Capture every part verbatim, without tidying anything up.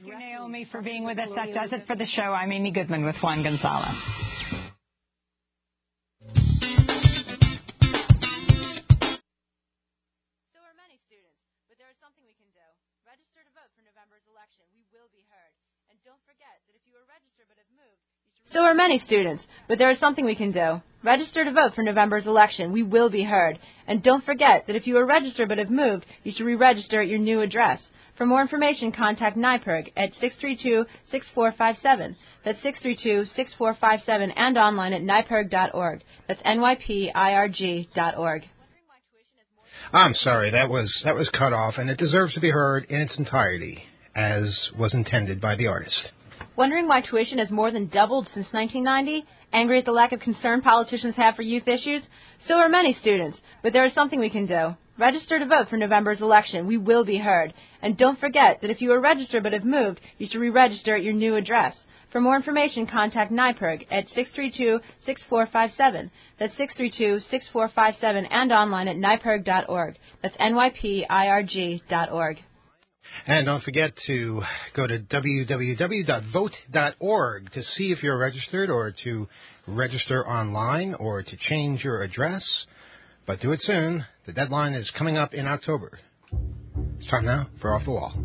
Thank you, Naomi, for being with us. That does it for the show. I'm Amy Goodman with Juan Gonzalez. So are many students, but there is something we can do. Register to vote for November's election. We will be heard. And don't forget that if you are registered but have moved, you should re-register at your new address. For more information, contact NYPIRG at six three two, six four five seven. That's six three two, six four five seven and online at N Y P I R G dot org. That's N Y P I R G dot org. I'm sorry, that was that was cut off, and it deserves to be heard in its entirety, as was intended by the artist. Wondering why tuition has more than doubled since nineteen ninety? Angry at the lack of concern politicians have for youth issues? So are many students, but there is something we can do. Register to vote for November's election. We will be heard. And don't forget that if you are registered but have moved, you should re-register at your new address. For more information, contact N Y P I R G at six three two, six four five seven. That's six three two, six four five seven and online at N Y P I R G dot org. That's N Y P I R G dot org. And don't forget to go to w w w dot vote dot org to see if you're registered or to register online or to change your address. But do it soon. The deadline is coming up in October. It's time now for Off the Wall.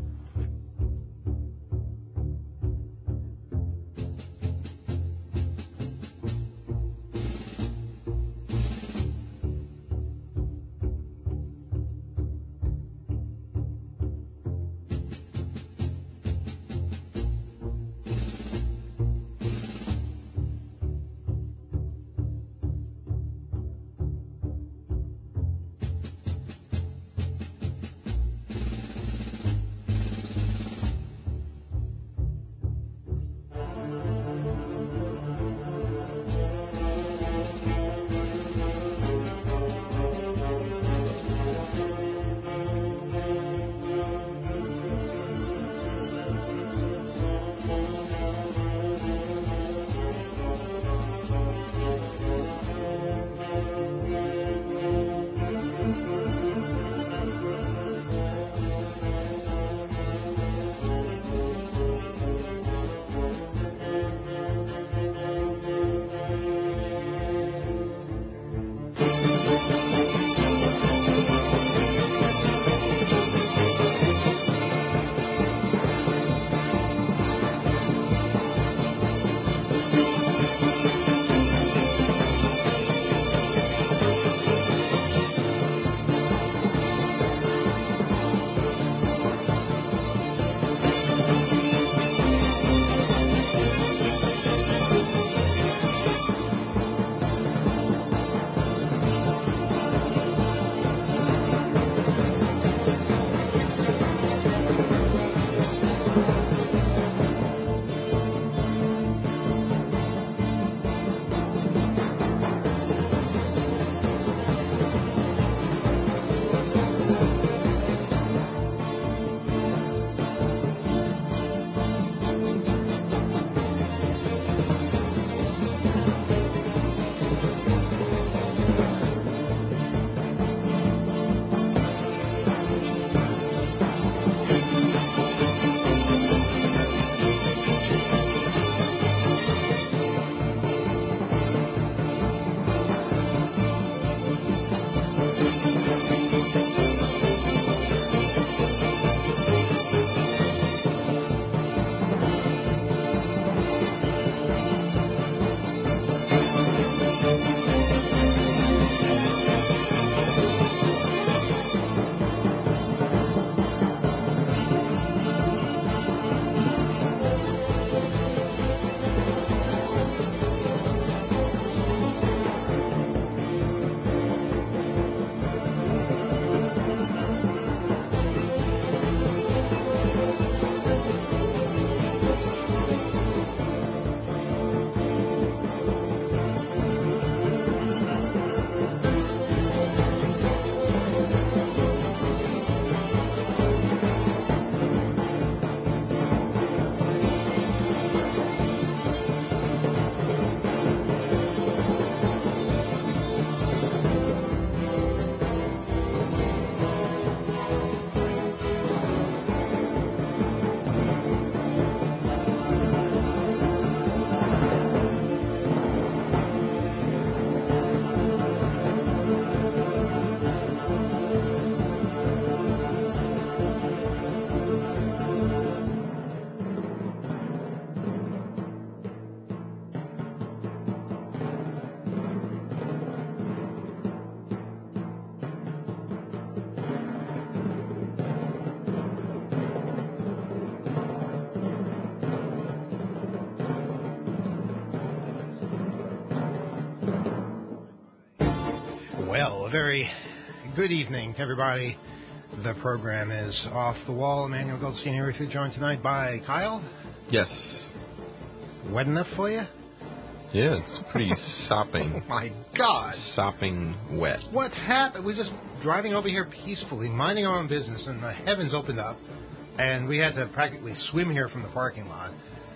a very good evening to everybody. The program is Off the Wall. Emmanuel Goldstein here with you, joined tonight by Kyle. Yes. Wet enough for you? Yeah, it's pretty sopping. Oh, my God. Sopping wet. What happened? We were just driving over here peacefully, minding our own business, and the heavens opened up, and we had to practically swim here from the parking lot.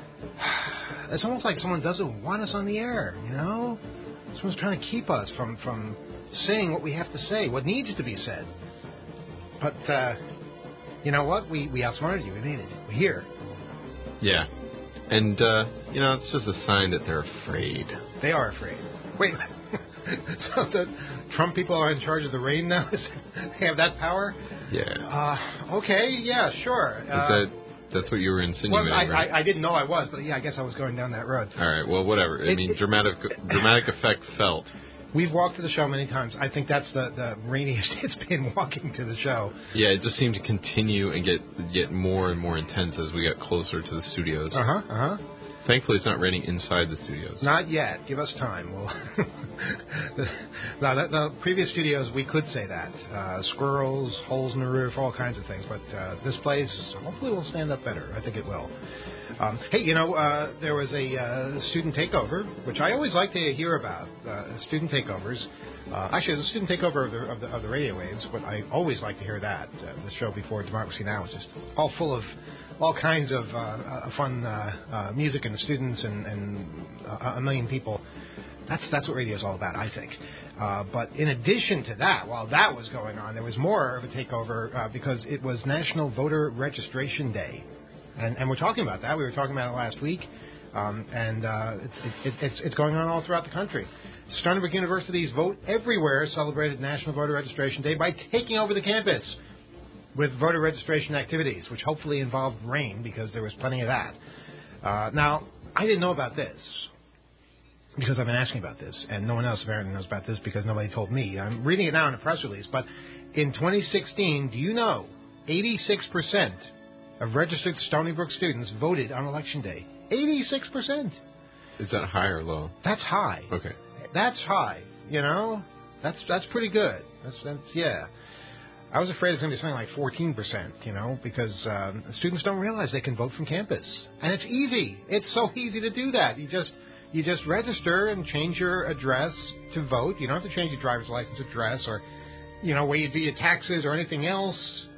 It's almost like someone doesn't want us on the air, you know? Someone's trying to keep us from, from saying what we have to say, what needs to be said. But, uh, you know what? We, we outsmarted you. We made it. We're here. Yeah. And, uh, you know, it's just a sign that they're afraid. They are afraid. Wait, so the Trump people are in charge of the rain now? They have that power? Yeah. Uh, okay, yeah, sure. Is uh, that, that's what you were insinuating, well, I, right? I, I didn't know I was, but yeah, I guess I was going down that road. All right, well, whatever. I It- mean, it- dramatic dramatic effect felt. We've walked to the show many times. I think that's the, the rainiest it's been walking to the show. Yeah, it just seemed to continue and get get more and more intense as we got closer to the studios. Uh-huh, uh-huh. Thankfully, it's not raining inside the studios. Not yet. Give us time. We'll the, no, the, the previous studios, we could say that. Uh, squirrels, holes in the roof, all kinds of things. But uh, this place, hopefully, will stand up better. I think it will. Um, hey, you know, uh, there was a uh, student takeover, which I always like to hear about, uh, student takeovers. Uh, actually, there's a student takeover of the, of, the, of the radio waves, but I always like to hear that. Uh, the show before Democracy Now! Was just all full of all kinds of uh, uh, fun uh, uh, music and students and, and uh, a million people. That's that's what radio is all about, I think. Uh, but in addition to that, while that was going on, there was more of a takeover uh, because it was National Voter Registration Day. And, and we're talking about that. We were talking about it last week. Um, and uh, it's, it, it's, it's going on all throughout the country. Stony Brook University's Vote Everywhere celebrated National Voter Registration Day by taking over the campus with voter registration activities, which hopefully involved rain because there was plenty of that. Uh, now, I didn't know about this because I've been asking about this, and no one else apparently knows about this because nobody told me. I'm reading it now in a press release, but in twenty sixteen, do you know eighty-six percent of registered Stony Brook students voted on Election Day? eighty-six percent. Is that high or low? That's high. Okay. That's high, you know? That's that's pretty good. That's, that's yeah. I was afraid it's going to be something like fourteen percent, you know, because um, students don't realize they can vote from campus. And it's easy. It's so easy to do that. You just you just register and change your address to vote. You don't have to change your driver's license address or, you know, where you do your taxes or anything else.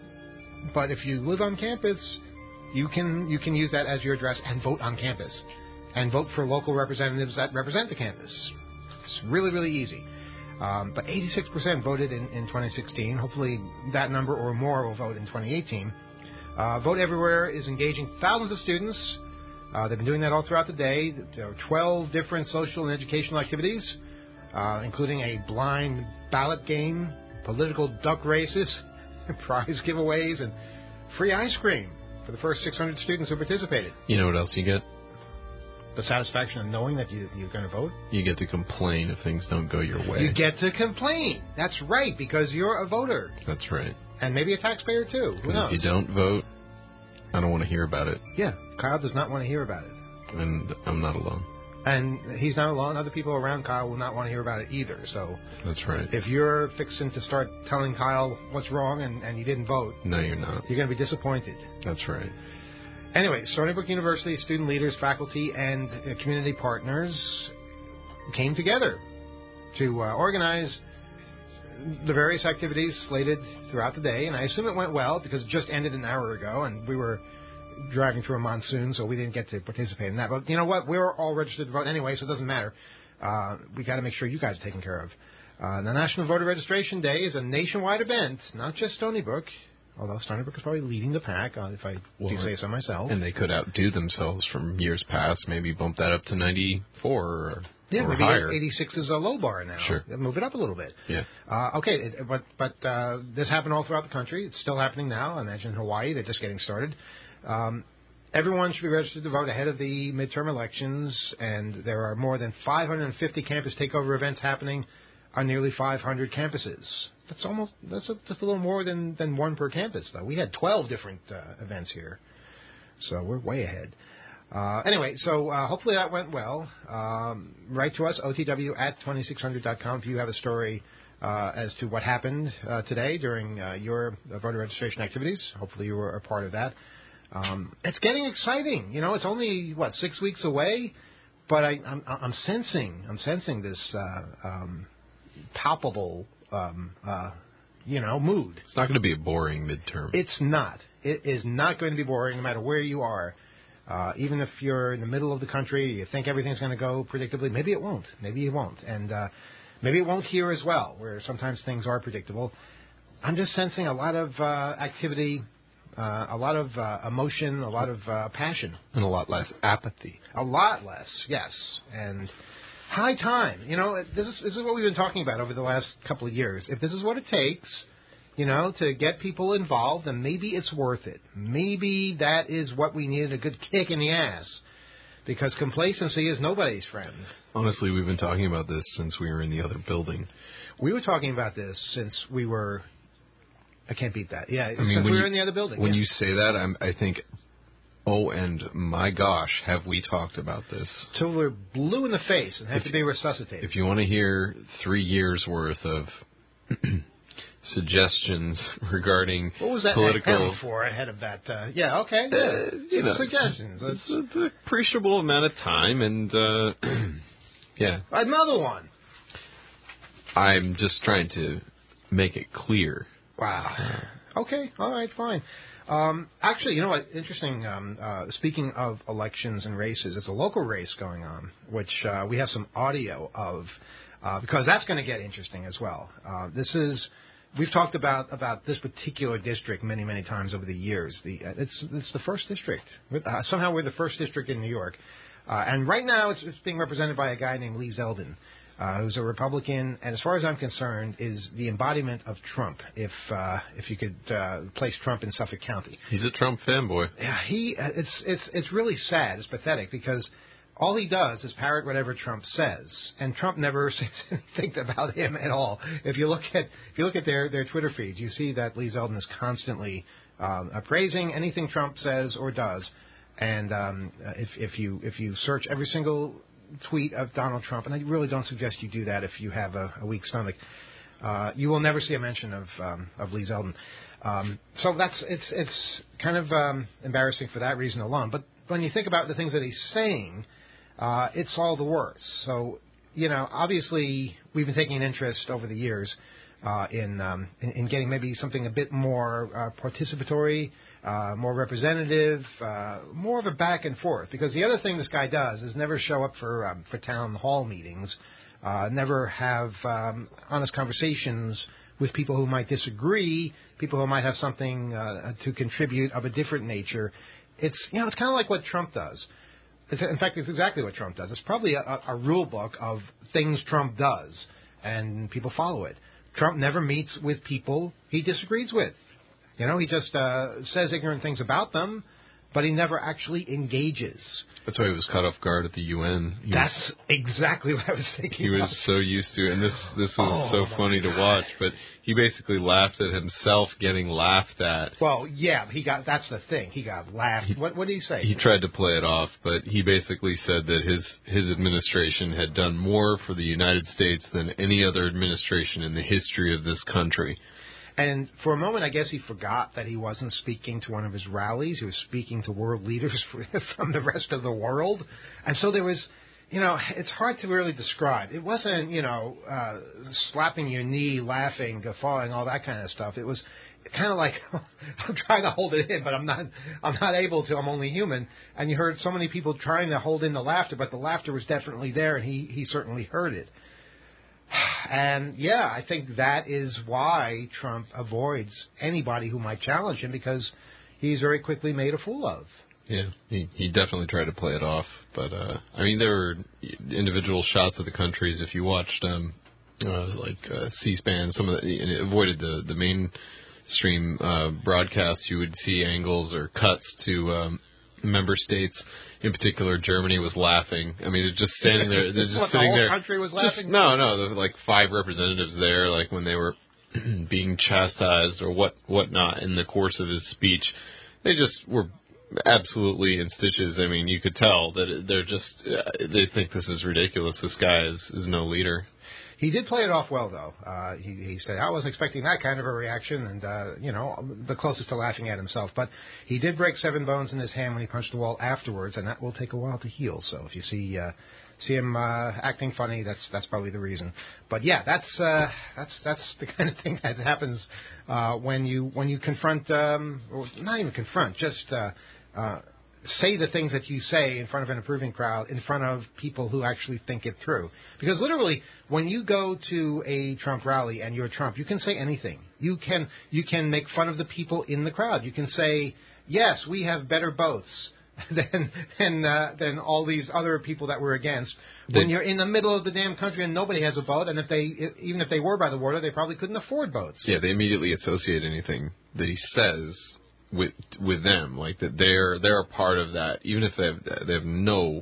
But if you live on campus, you can you can use that as your address and vote on campus. And vote for local representatives that represent the campus. It's really, really easy. Um, but eighty-six percent voted in, in twenty sixteen. Hopefully that number or more will vote in twenty eighteen. Uh, Vote Everywhere is engaging thousands of students. Uh, they've been doing that all throughout the day. There are twelve different social and educational activities, uh, including a blind ballot game, political duck races, prize giveaways, and free ice cream for the first six hundred students who participated. You know what else you get? The satisfaction of knowing that you, you're going to vote. You get to complain if things don't go your way. You get to complain. That's right, because you're a voter. That's right. And maybe a taxpayer, too. Who knows? If you don't vote, I don't want to hear about it. Yeah, Kyle does not want to hear about it. And I'm not alone. And he's not alone. Other people around Kyle will not want to hear about it either. So That's right. if you're fixing to start telling Kyle what's wrong and, and you didn't vote, No, you're not. you're going to be disappointed. That's right. Anyway, Stony Brook University student leaders, faculty, and uh, community partners came together to uh, organize the various activities slated throughout the day. And I assume it went well because it just ended an hour ago, and we were driving through a monsoon, so we didn't get to participate in that. But you know what? We were all registered to vote anyway, so it doesn't matter. Uh, we got to make sure you guys are taken care of. Uh, the National Voter Registration Day is a nationwide event, not just Stony Brook. Although Stony Brook is probably leading the pack, uh, if I Well, do say so myself. And they could outdo themselves from years past. Maybe bump that up to ninety-four or, yeah, or maybe higher. eighty-six is a low bar now. Sure. Move it up a little bit. Yeah. Uh, okay, it, but but uh, this happened all throughout the country. It's still happening now. I imagine in Hawaii, they're just getting started. Um, everyone should be registered to vote ahead of the midterm elections, and there are more than five hundred fifty campus takeover events happening on nearly five hundred campuses. That's almost that's a, just a little more than, than one per campus, though. We had twelve different uh, events here, so we're way ahead. Uh, anyway, so uh, hopefully that went well. Um, write to us, O T W at twenty-six hundred dot com, if you have a story uh, as to what happened uh, today during uh, your voter registration activities. Hopefully you were a part of that. Um, it's getting exciting. You know, it's only, what, six weeks away? But I, I'm, I'm sensing, I'm sensing this uh, um, palpable, um, uh, you know, mood. It's not going to be a boring midterm. It's not. It is not going to be boring no matter where you are. Uh, even if you're in the middle of the country, you think everything's going to go predictably. Maybe it won't. Maybe it won't. And uh, maybe it won't here as well, where sometimes things are predictable. I'm just sensing a lot of uh, activity, uh, a lot of uh, emotion, a lot of uh, passion. And a lot less apathy. A lot less, yes. And high time. You know, this is, this is what we've been talking about over the last couple of years. If this is what it takes, you know, to get people involved, then maybe it's worth it. Maybe that is what we needed, a good kick in the ass. Because complacency is nobody's friend. Honestly, we've been talking about this since we were in the other building. We were talking about this since we were... I can't beat that. Yeah, I mean, since we you, were in the other building. When yeah. you say that, I'm, I think, oh, and my gosh, have we talked about this? Till we're blue in the face and have if, to be resuscitated. If you want to hear three years' worth of... suggestions regarding what was that political for ahead of that? Uh, yeah, okay. Yeah. Uh, you know, suggestions. It's, it's an appreciable amount of time, and uh, yeah, another one. I'm just trying to make it clear. Wow. Okay. All right. Fine. Um, actually, you know what? Interesting. Um, uh, speaking of elections and races, it's a local race going on, which uh, we have some audio of, uh, because that's going to get interesting as well. Uh, this is. We've talked about, about this particular district many, many times over the years. The, uh, it's, it's the first district. Uh, somehow we're the first district in New York. Uh, and right now it's, it's being represented by a guy named Lee Zeldin, uh, who's a Republican, and as far as I'm concerned, is the embodiment of Trump, if uh, if you could uh, place Trump in Suffolk County. He's a Trump fanboy. Yeah, he. Uh, it's it's it's really sad. It's pathetic because all he does is parrot whatever Trump says, and Trump never says anything about him at all. If you look at if you look at their, their Twitter feeds, you see that Lee Zeldin is constantly um, appraising anything Trump says or does. And um, if if you if you search every single tweet of Donald Trump, and I really don't suggest you do that if you have a, a weak stomach, uh, you will never see a mention of um, of Lee Zeldin. Um, so that's it's it's kind of um, embarrassing for that reason alone. But when you think about the things that he's saying. Uh, it's all the worse. So, you know, obviously we've been taking an interest over the years uh, in, um, in in getting maybe something a bit more uh, participatory, uh, more representative, uh, more of a back and forth. Because the other thing this guy does is never show up for um, for town hall meetings, uh, never have um, honest conversations with people who might disagree, people who might have something uh, to contribute of a different nature. It's you know it's kind of like what Trump does. It's, in fact, it's exactly what Trump does. It's probably a, a rule book of things Trump does, and people follow it. Trump never meets with people he disagrees with. You know, he just uh, says ignorant things about them, but he never actually engages. That's why he was caught off guard at the U N. He That's was, exactly what I was thinking. He was about. so used to it, and this this was oh, so funny God. to watch. But he basically laughed at himself getting laughed at. Well, yeah, he got. That's the thing. He got laughed. He, what, what did he say? He tried to play it off, but he basically said that his his administration had done more for the United States than any other administration in the history of this country. And for a moment, I guess he forgot that he wasn't speaking to one of his rallies. He was speaking to world leaders from the rest of the world. And so there was, you know, it's hard to really describe. It wasn't, you know, uh, slapping your knee, laughing, guffawing, all that kind of stuff. It was kind of like, I'm trying to hold it in, but I'm not, I'm not able to. I'm only human. And you heard so many people trying to hold in the laughter, but the laughter was definitely there, and he, he certainly heard it. And, yeah, I think that is why Trump avoids anybody who might challenge him, because he's very quickly made a fool of. Yeah, he, he definitely tried to play it off. But, uh, I mean, there were individual shots of the countries. If you watched, um, uh, like, uh, C-SPAN, some of the, and it avoided the, the mainstream uh, broadcasts, you would see angles or cuts to um, member states. In particular, Germany was laughing. I mean, they're just standing there. They're just what, sitting the whole there. country was just, laughing? No, no. There were like five representatives there, like when they were being chastised or what whatnot in the course of his speech. They just were absolutely in stitches. I mean, you could tell that they're just, uh, they think this is ridiculous. This guy is, is no leader. He did play it off well, though. Uh, he, he said, I wasn't expecting that kind of a reaction, and, uh, you know, the closest to laughing at himself. But he did break seven bones in his hand when he punched the wall afterwards, and that will take a while to heal. So if you see uh, see him uh, acting funny, that's that's probably the reason. But, yeah, that's uh, that's that's the kind of thing that happens uh, when you when you confront, um, or not even confront, just uh, uh, say the things that you say in front of an approving crowd, in front of people who actually think it through. Because literally, when you go to a Trump rally and you're Trump, you can say anything. You can you can make fun of the people in the crowd. You can say, yes, we have better boats than than uh, than all these other people that we're against. When you're in the middle of the damn country and nobody has a boat, and if they even if they were by the water, they probably couldn't afford boats. Yeah, they immediately associate anything that he says with with them, like that they're they're a part of that, even if they have they have no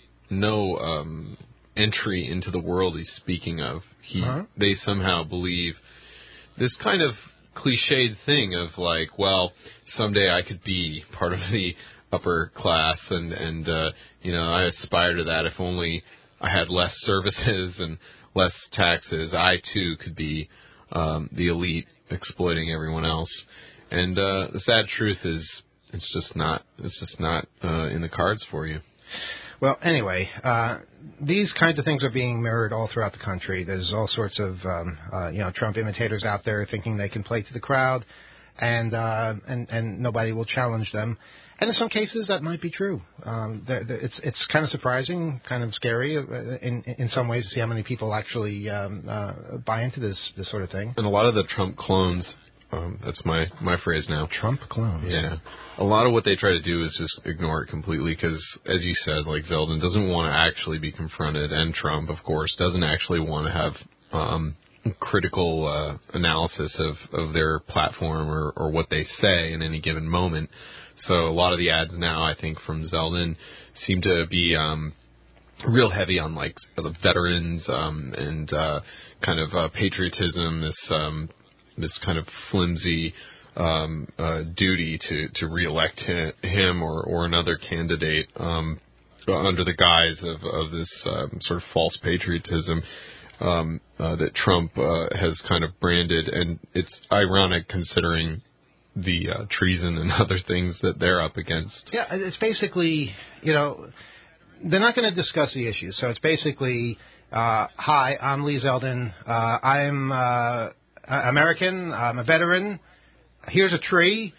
no um, entry into the world he's speaking of. He uh-huh. They somehow believe this kind of cliched thing of like, well, someday I could be part of the upper class, and and uh, you know, I aspire to that. If only I had less services and less taxes, I too could be um, the elite exploiting everyone else. And uh, the sad truth is, it's just not. It's just not uh, in the cards for you. Well, anyway, uh, these kinds of things are being mirrored all throughout the country. There's all sorts of um, uh, you know Trump imitators out there thinking they can play to the crowd, and uh, and and nobody will challenge them. And in some cases, that might be true. Um, they're, they're, it's it's kind of surprising, kind of scary in in some ways to see how many people actually um, uh, buy into this this sort of thing. And a lot of the Trump clones. Um, that's my, my phrase now. Trump clones. Yeah. A lot of what they try to do is just ignore it completely because, as you said, like Zeldin doesn't want to actually be confronted, and Trump, of course, doesn't actually want to have um, critical uh, analysis of, of their platform or, or what they say in any given moment. So a lot of the ads now, I think, from Zeldin seem to be um, real heavy on, like, the veterans um, and uh, kind of uh, patriotism, this... Um, this kind of flimsy um, uh, duty to, to reelect him or, or another candidate um, under the guise of, of this um, sort of false patriotism um, uh, that Trump uh, has kind of branded. And it's ironic considering the uh, treason and other things that they're up against. Yeah, it's basically, you know, they're not going to discuss the issues. So it's basically, uh, hi, I'm Lee Zeldin. Uh, I'm... Uh, American, I'm a veteran, here's a tree,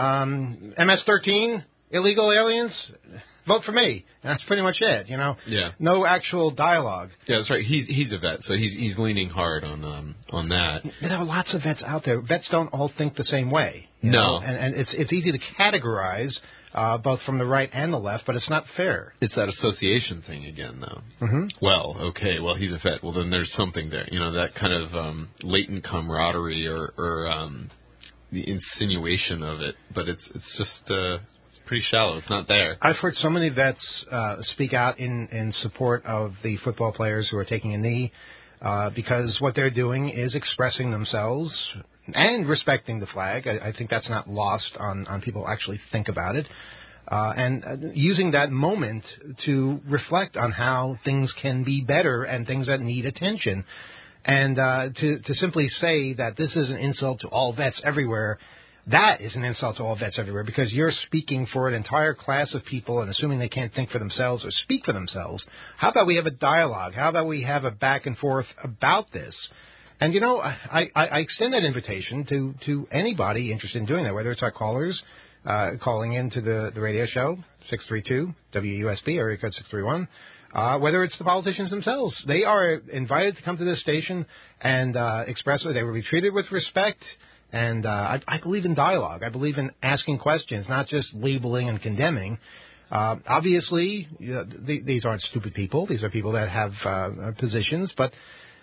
um, M S thirteen, illegal aliens, vote for me. And that's pretty much it, you know. Yeah. No actual dialogue. Yeah, that's right. He's he's a vet, so he's he's leaning hard on um on that. There are lots of vets out there. Vets don't all think the same way. You no. know? And, and it's it's easy to categorize uh, both from the right and the left, but it's not fair. It's that association thing again, though. Mm-hmm. Well, okay, well, he's a vet. Well, then there's something there. You know, that kind of um, latent camaraderie or, or um, the insinuation of it. But it's it's just uh, it's pretty shallow. It's not there. I've heard so many vets uh, speak out in, in support of the football players who are taking a knee uh, because what they're doing is expressing themselves and respecting the flag. I, I think that's not lost on, on people who actually think about it. Uh, and uh, using that moment to reflect on how things can be better and things that need attention. And uh, to, to simply say that this is an insult to all vets everywhere, that is an insult to all vets everywhere because you're speaking for an entire class of people and assuming they can't think for themselves or speak for themselves. How about we have a dialogue? How about we have a back and forth about this? And, you know, I, I, I extend that invitation to, to anybody interested in doing that, whether it's our callers uh, calling into the, the radio show, six three two W U S B, area code six three one, uh, whether it's the politicians themselves. They are invited to come to this station and uh, express it. They will be treated with respect. And uh, I, I believe in dialogue. I believe in asking questions, not just labeling and condemning. Uh, obviously, you know, th- these aren't stupid people. These are people that have uh, positions, but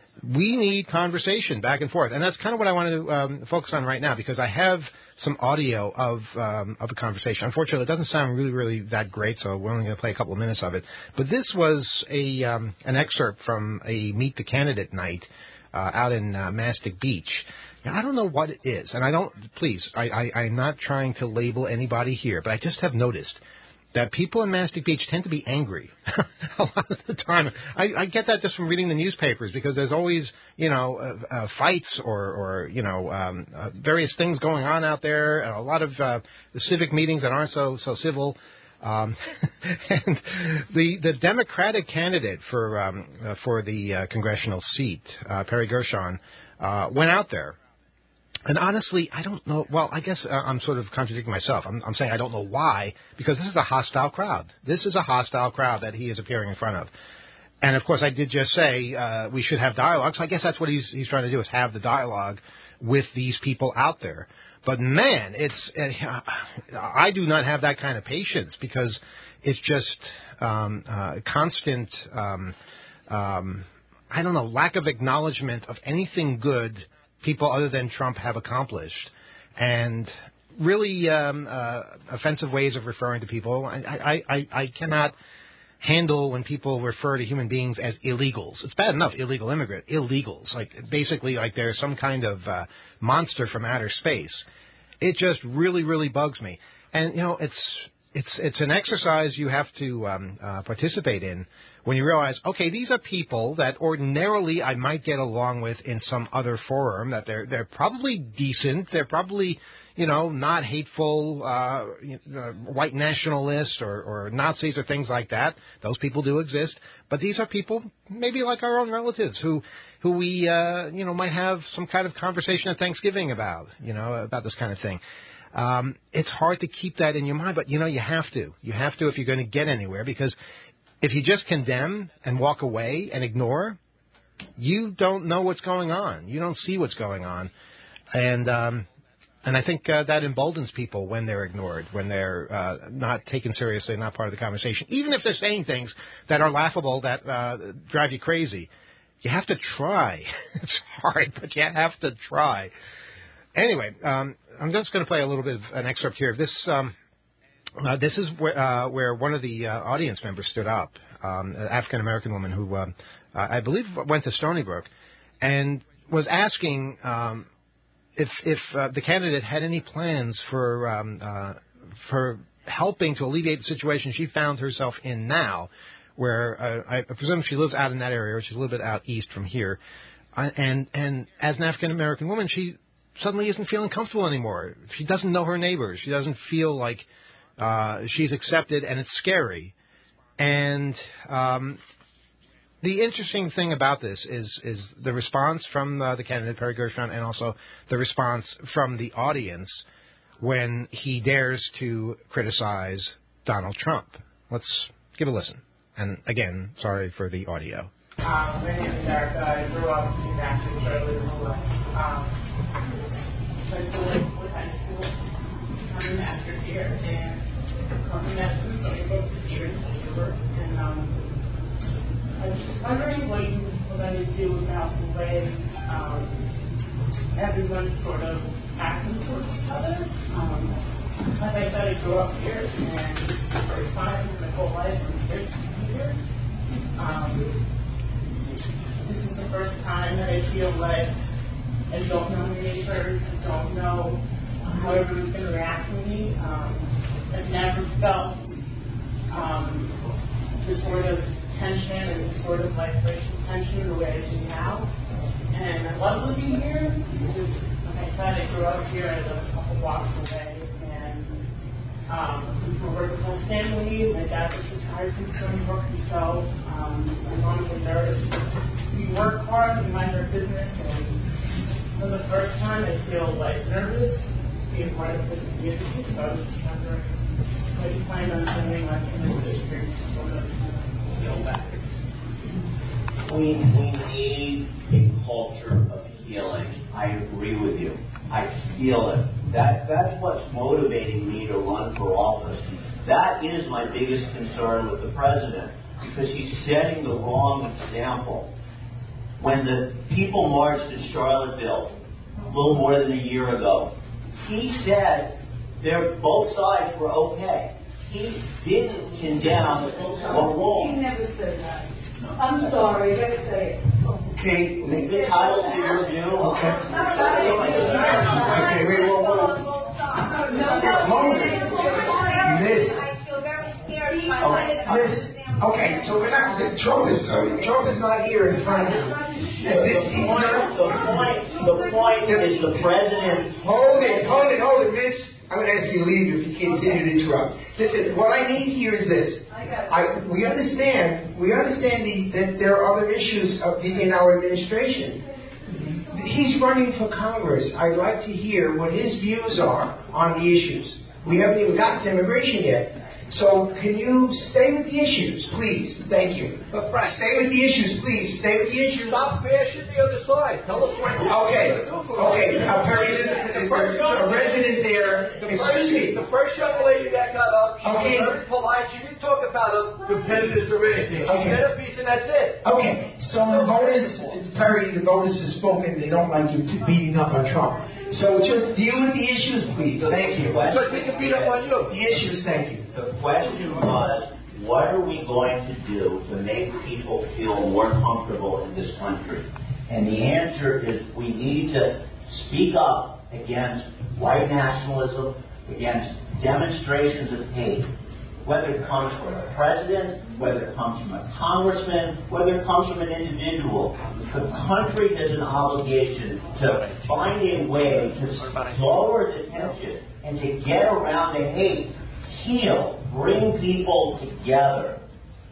we need conversation back and forth. And that's kind of what I want to um, focus on right now because I have some audio of um, of a conversation. Unfortunately, it doesn't sound really, really that great, so we're only going to play a couple of minutes of it. But this was a um, an excerpt from a Meet the Candidate night uh, out in uh, Mastic Beach. Now, I don't know what it is, and I don't, please, I, I, I'm not trying to label anybody here, but I just have noticed that people in Mastic Beach tend to be angry a lot of the time. I, I get that just from reading the newspapers, because there's always, you know, uh, uh, fights or, or you know, um, uh, various things going on out there, and a lot of uh, the civic meetings that aren't so so civil. Um, and the the Democratic candidate for um, uh, for the uh, congressional seat, uh, Perry Gershon, uh, went out there. And honestly, I don't know. Well, I guess uh, I'm sort of contradicting myself. I'm, I'm saying I don't know why, because this is a hostile crowd. This is a hostile crowd that he is appearing in front of. And, of course, I did just say uh, we should have dialogue. So I guess that's what he's he's trying to do, is have the dialogue with these people out there. But, man, it's uh, I do not have that kind of patience, because it's just um, uh, constant, um, um, I don't know, lack of acknowledgement of anything good people other than Trump have accomplished, and really um, uh, offensive ways of referring to people. I, I, I, I cannot handle when people refer to human beings as illegals. It's bad enough, illegal immigrant, illegals, like basically like they're some kind of uh, monster from outer space. It just really, really bugs me. And, you know, it's it's it's an exercise you have to um, uh, participate in when you realize, okay, these are people that ordinarily I might get along with in some other forum, that they're they're probably decent, they're probably, you know, not hateful, uh, you know, white nationalists or, or Nazis or things like that. Those people do exist, but these are people maybe like our own relatives who who we uh, you know might have some kind of conversation at Thanksgiving about, you know, about this kind of thing. Um, it's hard to keep that in your mind, but, you know, you have to. You have to if you're going to get anywhere, because if you just condemn and walk away and ignore, you don't know what's going on. You don't see what's going on. And um, and I think uh, that emboldens people when they're ignored, when they're uh, not taken seriously, not part of the conversation. Even if they're saying things that are laughable, that uh, drive you crazy, you have to try. It's hard, but you have to try. Anyway, um, I'm just going to play a little bit of an excerpt here. This um, uh, this is where, uh, where one of the uh, audience members stood up, um, an African-American woman who um, uh, I believe went to Stony Brook, and was asking um, if, if uh, the candidate had any plans for um, uh, for helping to alleviate the situation she found herself in now, where uh, I presume she lives out in that area, which is a little bit out east from here. Uh, and, and as an African-American woman, she suddenly isn't feeling comfortable anymore. She doesn't know her neighbors. She doesn't feel like uh, she's accepted, and it's scary. And um, the interesting thing about this is is the response from uh, the candidate, Perry Gershon, and also the response from the audience when he dares to criticize Donald Trump. Let's give a listen. And again, sorry for the audio. Um, my name is Eric. I grew up in Nashville, Charlotte, um, went to Lakewood High School, I'm a master's here, and I'm a master's study book here in Silver. And um, I was just wondering what you were going to do about the way um, everyone's sort of acting towards each other. Um, like I said, I grew up here, and the first time in my whole life I'm here. here. Um, this is the first time that I feel like I don't know my neighbors, I don't know how everyone's going to react to me. Um, I've never felt um, the sort of tension and the sort of like racial tension the way I do now. And I love living here because, like I said, I grew up here. I live a couple blocks away. And um, we're a whole family. My dad was retired from Stony Brook himself. Um, my mom was a nurse. We work hard, we mind our business, and for the first time, I feel like nervous being part of this community. So I was just wondering, what you plan on doing like in this district to sort of feel back? We we need a culture of healing. I agree with you. I feel it. That that's what's motivating me to run for office. That is my biggest concern with the president, because he's setting the wrong example. When the people marched in Charlottesville a little more than a year ago, he said they're, both sides were okay. He didn't condemn or wrong. He never said that. I'm sorry, let's say it. Okay, the title to your view. Okay. Okay, wait, whoa, whoa. No, no, Miss. I feel very Listen, okay, so we're not. Trump is uh, Trump is not here in front of you. This, The point, the point, the point is the president. hold it, hold it, hold it, Miss. I'm going to ask you to leave if you continue to interrupt. Listen, what I need here is this. I, we understand, we understand the, that there are other issues of the, in our administration. He's running for Congress. I'd like to hear what his views are on the issues. We haven't even gotten to immigration yet. So can you stay with the issues, please? Thank you. But Frank, stay with the issues, please. Stay with the issues. Stop bashing the other side. Tell us what you're Okay. going to do for us. Okay. Uh, Perry, this is a resident there. The Excuse first, me. the first young lady that got up, she Okay. was very polite. She didn't talk about her competitors or anything. She Okay. said a piece and that's it. Okay, so the voters, Perry, the voters have spoken. They don't like you beating up on Trump. So just deal with the issues, please. Thank you. But we can beat up on you. The issues, thank you. The question was, what are we going to do to make people feel more comfortable in this country? And the answer is we need to speak up against white nationalism, against demonstrations of hate, whether it comes from a president, whether it comes from a congressman, whether it comes from an individual. The country has an obligation to find a way to lower the tension and to get around the hate, heal, bring people together.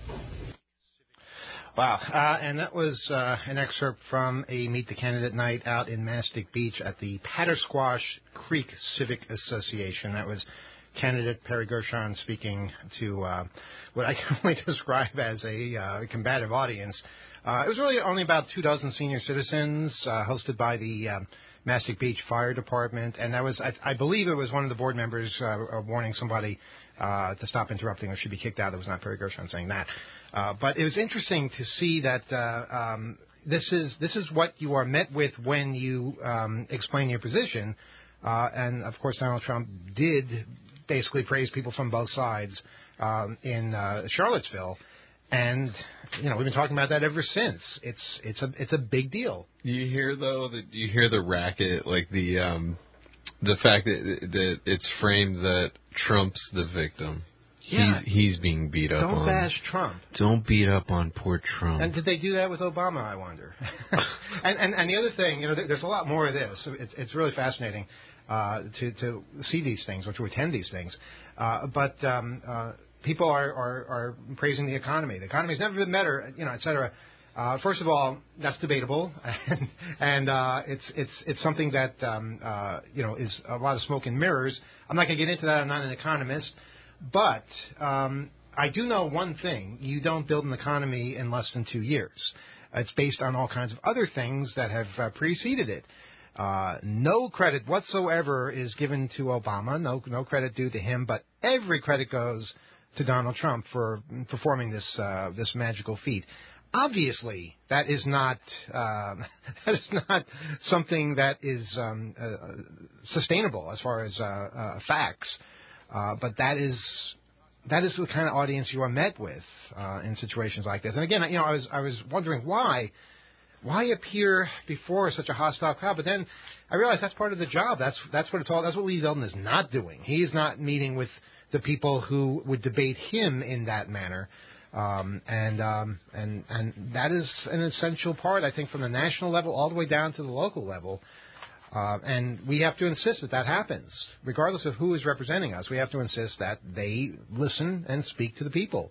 Wow. Uh, and that was uh, an excerpt from a Meet the Candidate night out in Mastic Beach at the Pattersquash Creek Civic Association. That was candidate Perry Gershon speaking to uh, what I can only describe as a uh, combative audience. Uh, it was really only about two dozen senior citizens, uh, hosted by the uh, Mastic Beach Fire Department, and that was, I, I believe, it was one of the board members uh, warning somebody uh, to stop interrupting or should be kicked out. It was not Perry Gershon saying that, uh, but it was interesting to see that uh, um, this is this is what you are met with when you um, explain your position, uh, and of course Donald Trump did basically praise people from both sides um, in uh, Charlottesville. And you know we've been talking about that ever since. It's it's a it's a big deal. Do you hear though? That do you hear the racket? Like the um, the fact that that it's framed that Trump's the victim. Yeah. He's, he's being beat up. Don't on. bash Trump. Don't beat up on poor Trump. And did they do that with Obama? I wonder. and, and and the other thing, you know, there's a lot more of this. It's it's really fascinating uh, to to see these things or to attend these things. Uh, but um, uh, people are, are, are praising the economy. The economy's never been better, you know, et cetera. Uh, first of all, that's debatable, and, and uh, it's it's it's something that um, uh, you know is a lot of smoke and mirrors. I'm not going to get into that. I'm not an economist, but um, I do know one thing: you don't build an economy in less than two years. It's based on all kinds of other things that have uh, preceded it. Uh, no credit whatsoever is given to Obama. No no credit due to him, but every credit goes to Donald Trump for performing this uh, this magical feat. Obviously, that is not uh, that is not something that is um, uh, sustainable as far as uh, uh, facts. Uh, but that is that is the kind of audience you are met with uh, in situations like this. And again, you know, I was I was wondering why why appear before such a hostile crowd. But then I realized that's part of the job. That's that's what it's all. That's what Lee Zeldin is not doing. He is not meeting with the people who would debate him in that manner. Um, and um, and and that is an essential part, I think, from the national level all the way down to the local level. Uh, and we have to insist that that happens, regardless of who is representing us. We have to insist that they listen and speak to the people.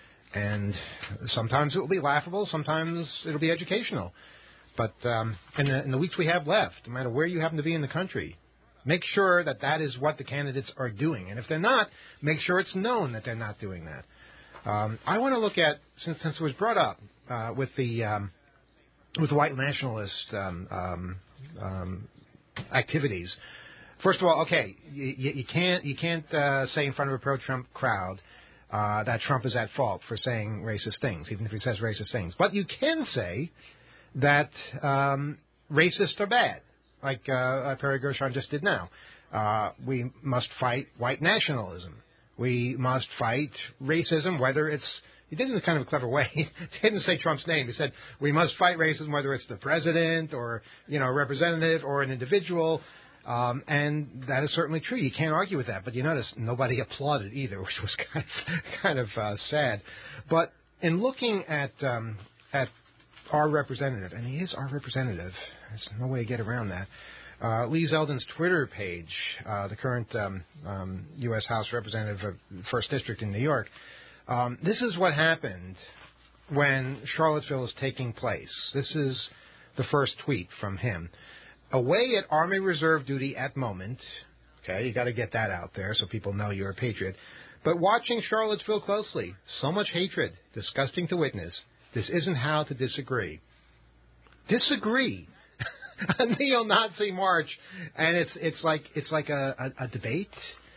And sometimes it will be laughable, sometimes it will be educational. But um, in, the, in the weeks we have left, no matter where you happen to be in the country, make sure that that is what the candidates are doing. And if they're not, make sure it's known that they're not doing that. Um, I want to look at, since since it was brought up uh, with the um, with the white nationalist um, um, um, activities. First of all, okay, you, you can't you can't uh, say in front of a pro-Trump crowd uh, that Trump is at fault for saying racist things, even if he says racist things. But you can say that um, racists are bad, like uh, Perry Gershon just did now. Uh, we must fight white nationalism. We must fight racism, whether it's, he did it in a kind of a clever way. He didn't say Trump's name. He said, we must fight racism, whether it's the president or, you know, a representative or an individual. Um, and that is certainly true. You can't argue with that. But you notice nobody applauded either, which was kind of, kind of uh, sad. But in looking at um, at our representative, and he is our representative, there's no way to get around that, uh, Lee Zeldin's Twitter page, uh, the current um, um, U S House Representative of the first District in New York, um, this is what happened when Charlottesville is taking place. This is the first tweet from him. Away at Army Reserve duty at moment. Okay, you got to get that out there so people know you're a patriot. But watching Charlottesville closely. So much hatred. Disgusting to witness. This isn't how to disagree. Disagree. A neo-Nazi march. And it's it's like it's like a, a, a debate.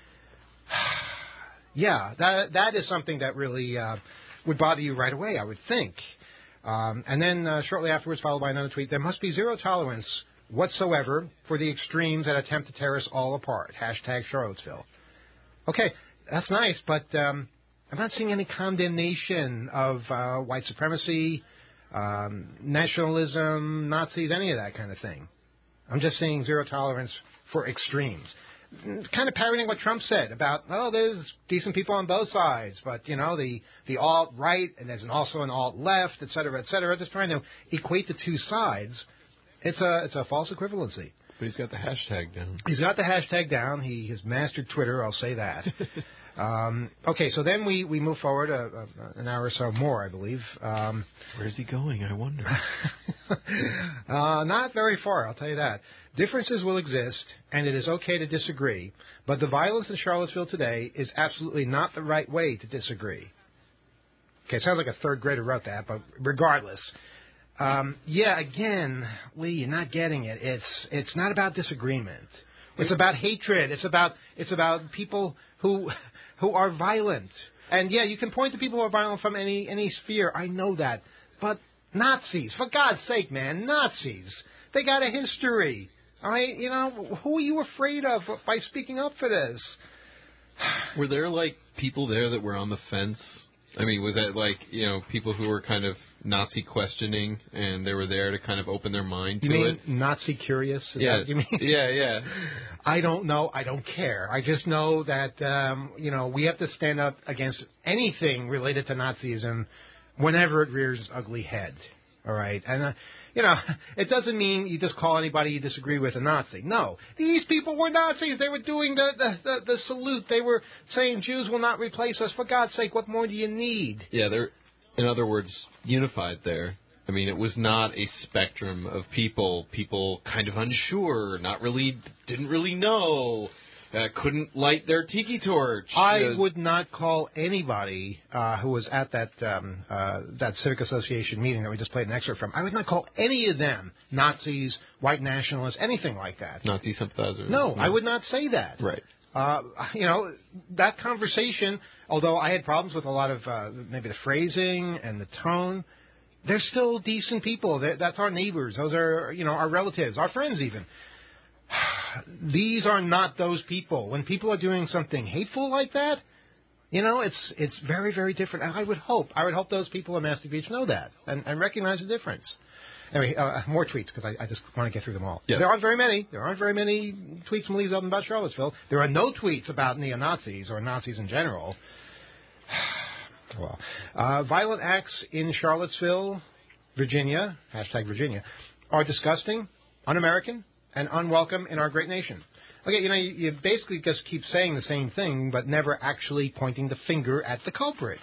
Yeah, that that is something that really uh, would bother you right away, I would think. Um, and then uh, shortly afterwards, followed by another tweet, there must be zero tolerance whatsoever for the extremes that attempt to tear us all apart. Hashtag Charlottesville. Okay, that's nice, but um, I'm not seeing any condemnation of uh, white supremacy, um, nationalism, Nazis, any of that kind of thing. I'm just seeing zero tolerance for extremes. Kind of parroting what Trump said about, oh, there's decent people on both sides, but, you know, the, the alt-right, and there's an, also an alt-left, et cetera, et cetera, just trying to equate the two sides. It's a it's a false equivalency. But he's got the hashtag down. He's got the hashtag down. He has mastered Twitter, I'll say that. um, okay, so then we, we move forward a, a, an hour or so more, I believe. Um, Where's he going, I wonder? uh, not very far, I'll tell you that. Differences will exist, and it is okay to disagree, but the violence in Charlottesville today is absolutely not the right way to disagree. Okay, it sounds like a third grader wrote that, but regardless. Um, yeah, again, Lee, you're not getting it. It's it's not about disagreement. It's about hatred. It's about it's about people who who are violent. And yeah, you can point to people who are violent from any any sphere. I know that. But Nazis, for God's sake, man, Nazis. They got a history. I mean, you know, who are you afraid of by speaking up for this? Were there like people there that were on the fence? I mean, was that like, you know, people who were kind of Nazi questioning and they were there to kind of open their mind to you mean it? Nazi curious? Is yeah. That what you mean? Yeah, yeah. I don't know. I don't care. I just know that, um, you know, we have to stand up against anything related to Nazism whenever it rears its ugly head. All right? And, uh, you know, it doesn't mean you just call anybody you disagree with a Nazi. No. These people were Nazis. They were doing the, the, the, the salute. They were saying Jews will not replace us. For God's sake, what more do you need? Yeah, they're, in other words, unified there. I mean, it was not a spectrum of people, people kind of unsure, not really, didn't really know, uh, couldn't light their tiki torch. I uh, would not call anybody uh, who was at that um, uh, that Civic Association meeting that we just played an excerpt from, I would not call any of them Nazis, white nationalists, anything like that. Nazi sympathizers. No, no. I would not say that. Right. Uh, you know, that conversation, although I had problems with a lot of uh, maybe the phrasing and the tone, they're still decent people. They're, that's our neighbors. Those are, you know, our relatives, our friends even. These are not those people. When people are doing something hateful like that, you know, it's it's very, very different. And I would hope, I would hope those people in Mastic Beach know that and, and recognize the difference. Anyway, uh, more tweets because I, I just want to get through them all. Yes. There aren't very many. There aren't very many tweets from Lee Zeldin about Charlottesville. There are no tweets about neo-Nazis or Nazis in general. Well, uh, violent acts in Charlottesville, Virginia, hashtag Virginia, are disgusting, un-American, and unwelcome in our great nation. Okay, you know, you, you basically just keep saying the same thing, but never actually pointing the finger at the culprit.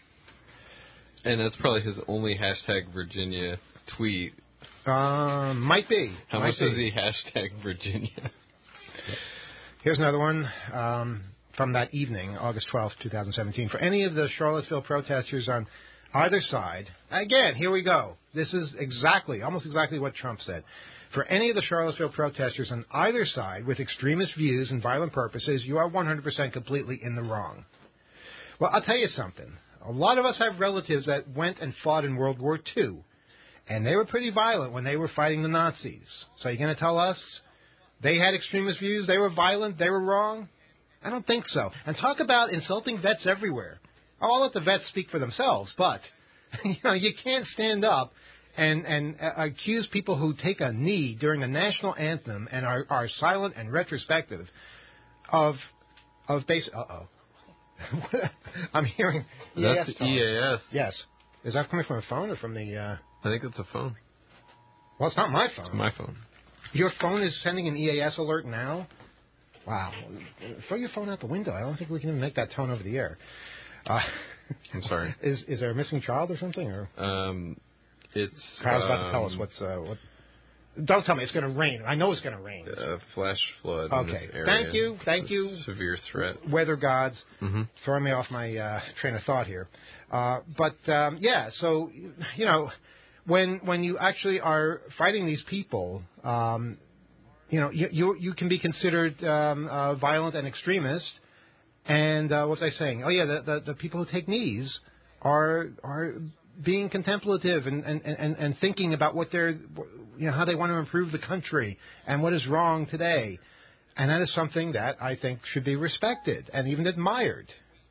And that's probably his only hashtag Virginia tweet. Uh, might be. How might much be. does he hashtag Virginia? Here's another one um, from that evening, August twelfth, twenty seventeen. For any of the Charlottesville protesters on either side, again, here we go. This is exactly, almost exactly what Trump said. For any of the Charlottesville protesters on either side with extremist views and violent purposes, you are one hundred percent completely in the wrong. Well, I'll tell you something. A lot of us have relatives that went and fought in World War Two, and they were pretty violent when they were fighting the Nazis. So you're going to tell us they had extremist views, they were violent, they were wrong? I don't think so. And talk about insulting vets everywhere. I'll let the vets speak for themselves, but you know, you can't stand up and, and uh, accuse people who take a knee during the national anthem and are, are silent and retrospective of of base. Uh oh. I'm hearing E A S. That's E A S. Yes. Is that coming from a phone or from the? Uh... I think it's a phone. Well, it's not my phone. It's my phone. Your phone is sending an E A S alert now? Wow. Throw your phone out the window. I don't think we can even make that tone over the air. Uh, I'm sorry. Is is there a missing child or something? Or um, it's. Kyle's about um, to tell us what's uh, what. Don't tell me it's going to rain. I know it's going to rain. A flash flood Okay. in this area. Thank you. Thank It's a you. Severe threat. Weather gods. Mm-hmm. Throwing me off my uh, train of thought here. Uh, but um, yeah, so you know, when when you actually are fighting these people, um, you know, you you, you can be considered um, uh, violent and extremist. And uh, what was I saying? Oh yeah, the, the the people who take knees are are being contemplative and, and, and, and thinking about what they're, you know, how they want to improve the country and what is wrong today. And that is something that I think should be respected and even admired.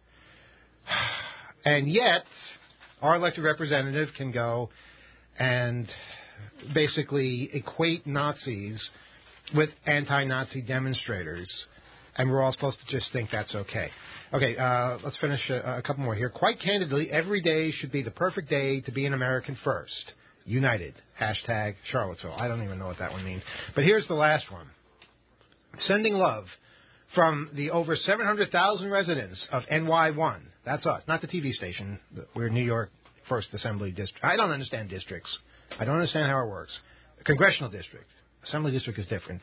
And yet, our elected representative can go and basically equate Nazis with anti-Nazi demonstrators, and we're all supposed to just think that's okay. Okay, uh, let's finish a, a couple more here. Quite candidly, every day should be the perfect day to be an American first. United. Hashtag Charlottesville. I don't even know what that one means. But here's the last one. Sending love from the over seven hundred thousand residents of N Y one. That's us, not the T V station. We're New York first Assembly District. I don't understand districts. I don't understand how it works. Congressional district. Assembly district is different.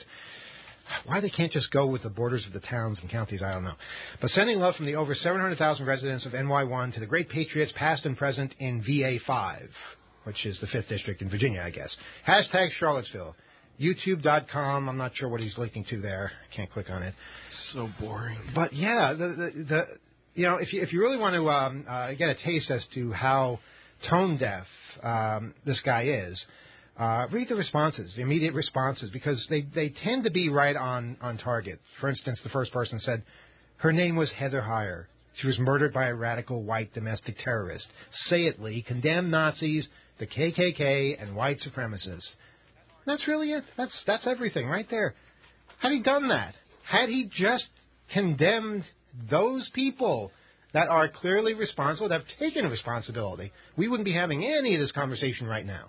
Why they can't just go with the borders of the towns and counties, I don't know. But sending love from the over seven hundred thousand residents of N Y one to the great patriots past and present in V A five, which is the fifth district in Virginia, I guess. Hashtag Charlottesville. YouTube dot com. I'm not sure what he's linking to there. Can't click on it. So boring. But yeah, the the, the you know, if you if you really want to um, uh, get a taste as to how tone deaf um, this guy is, Uh, read the responses, the immediate responses, because they, they tend to be right on, on target. For instance, the first person said, her name was Heather Heyer. She was murdered by a radical white domestic terrorist. Say it, Lee. Condemn Nazis, the K K K, and white supremacists. That's really it. That's, that's everything right there. Had he done that, had he just condemned those people that are clearly responsible, that have taken responsibility, we wouldn't be having any of this conversation right now.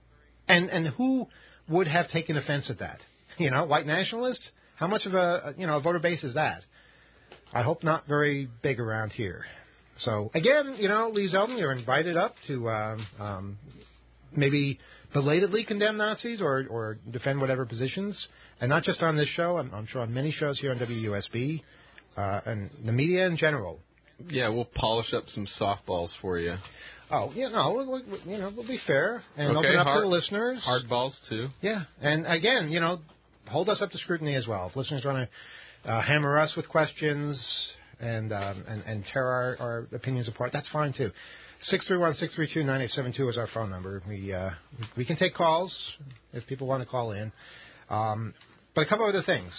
And and who would have taken offense at that? You know, white nationalists? How much of a, you know, a voter base is that? I hope not very big around here. So, again, you know, Lee Zeldin, you're invited up to um, um, maybe belatedly condemn Nazis or, or defend whatever positions. And not just on this show. I'm, I'm sure on many shows here on W U S B uh, and the media in general. Yeah, we'll polish up some softballs for you. Oh, yeah, no, we'll, we'll, you know, we'll be fair and okay, open up hard, to the listeners. Hard balls, too. Yeah, and again, you know, hold us up to scrutiny as well. If listeners want to uh, hammer us with questions and um, and, and tear our, our opinions apart, that's fine, too. six three one, six three two, nine eight seven two is our phone number. We uh, we can take calls if people want to call in. Um, but a couple other things.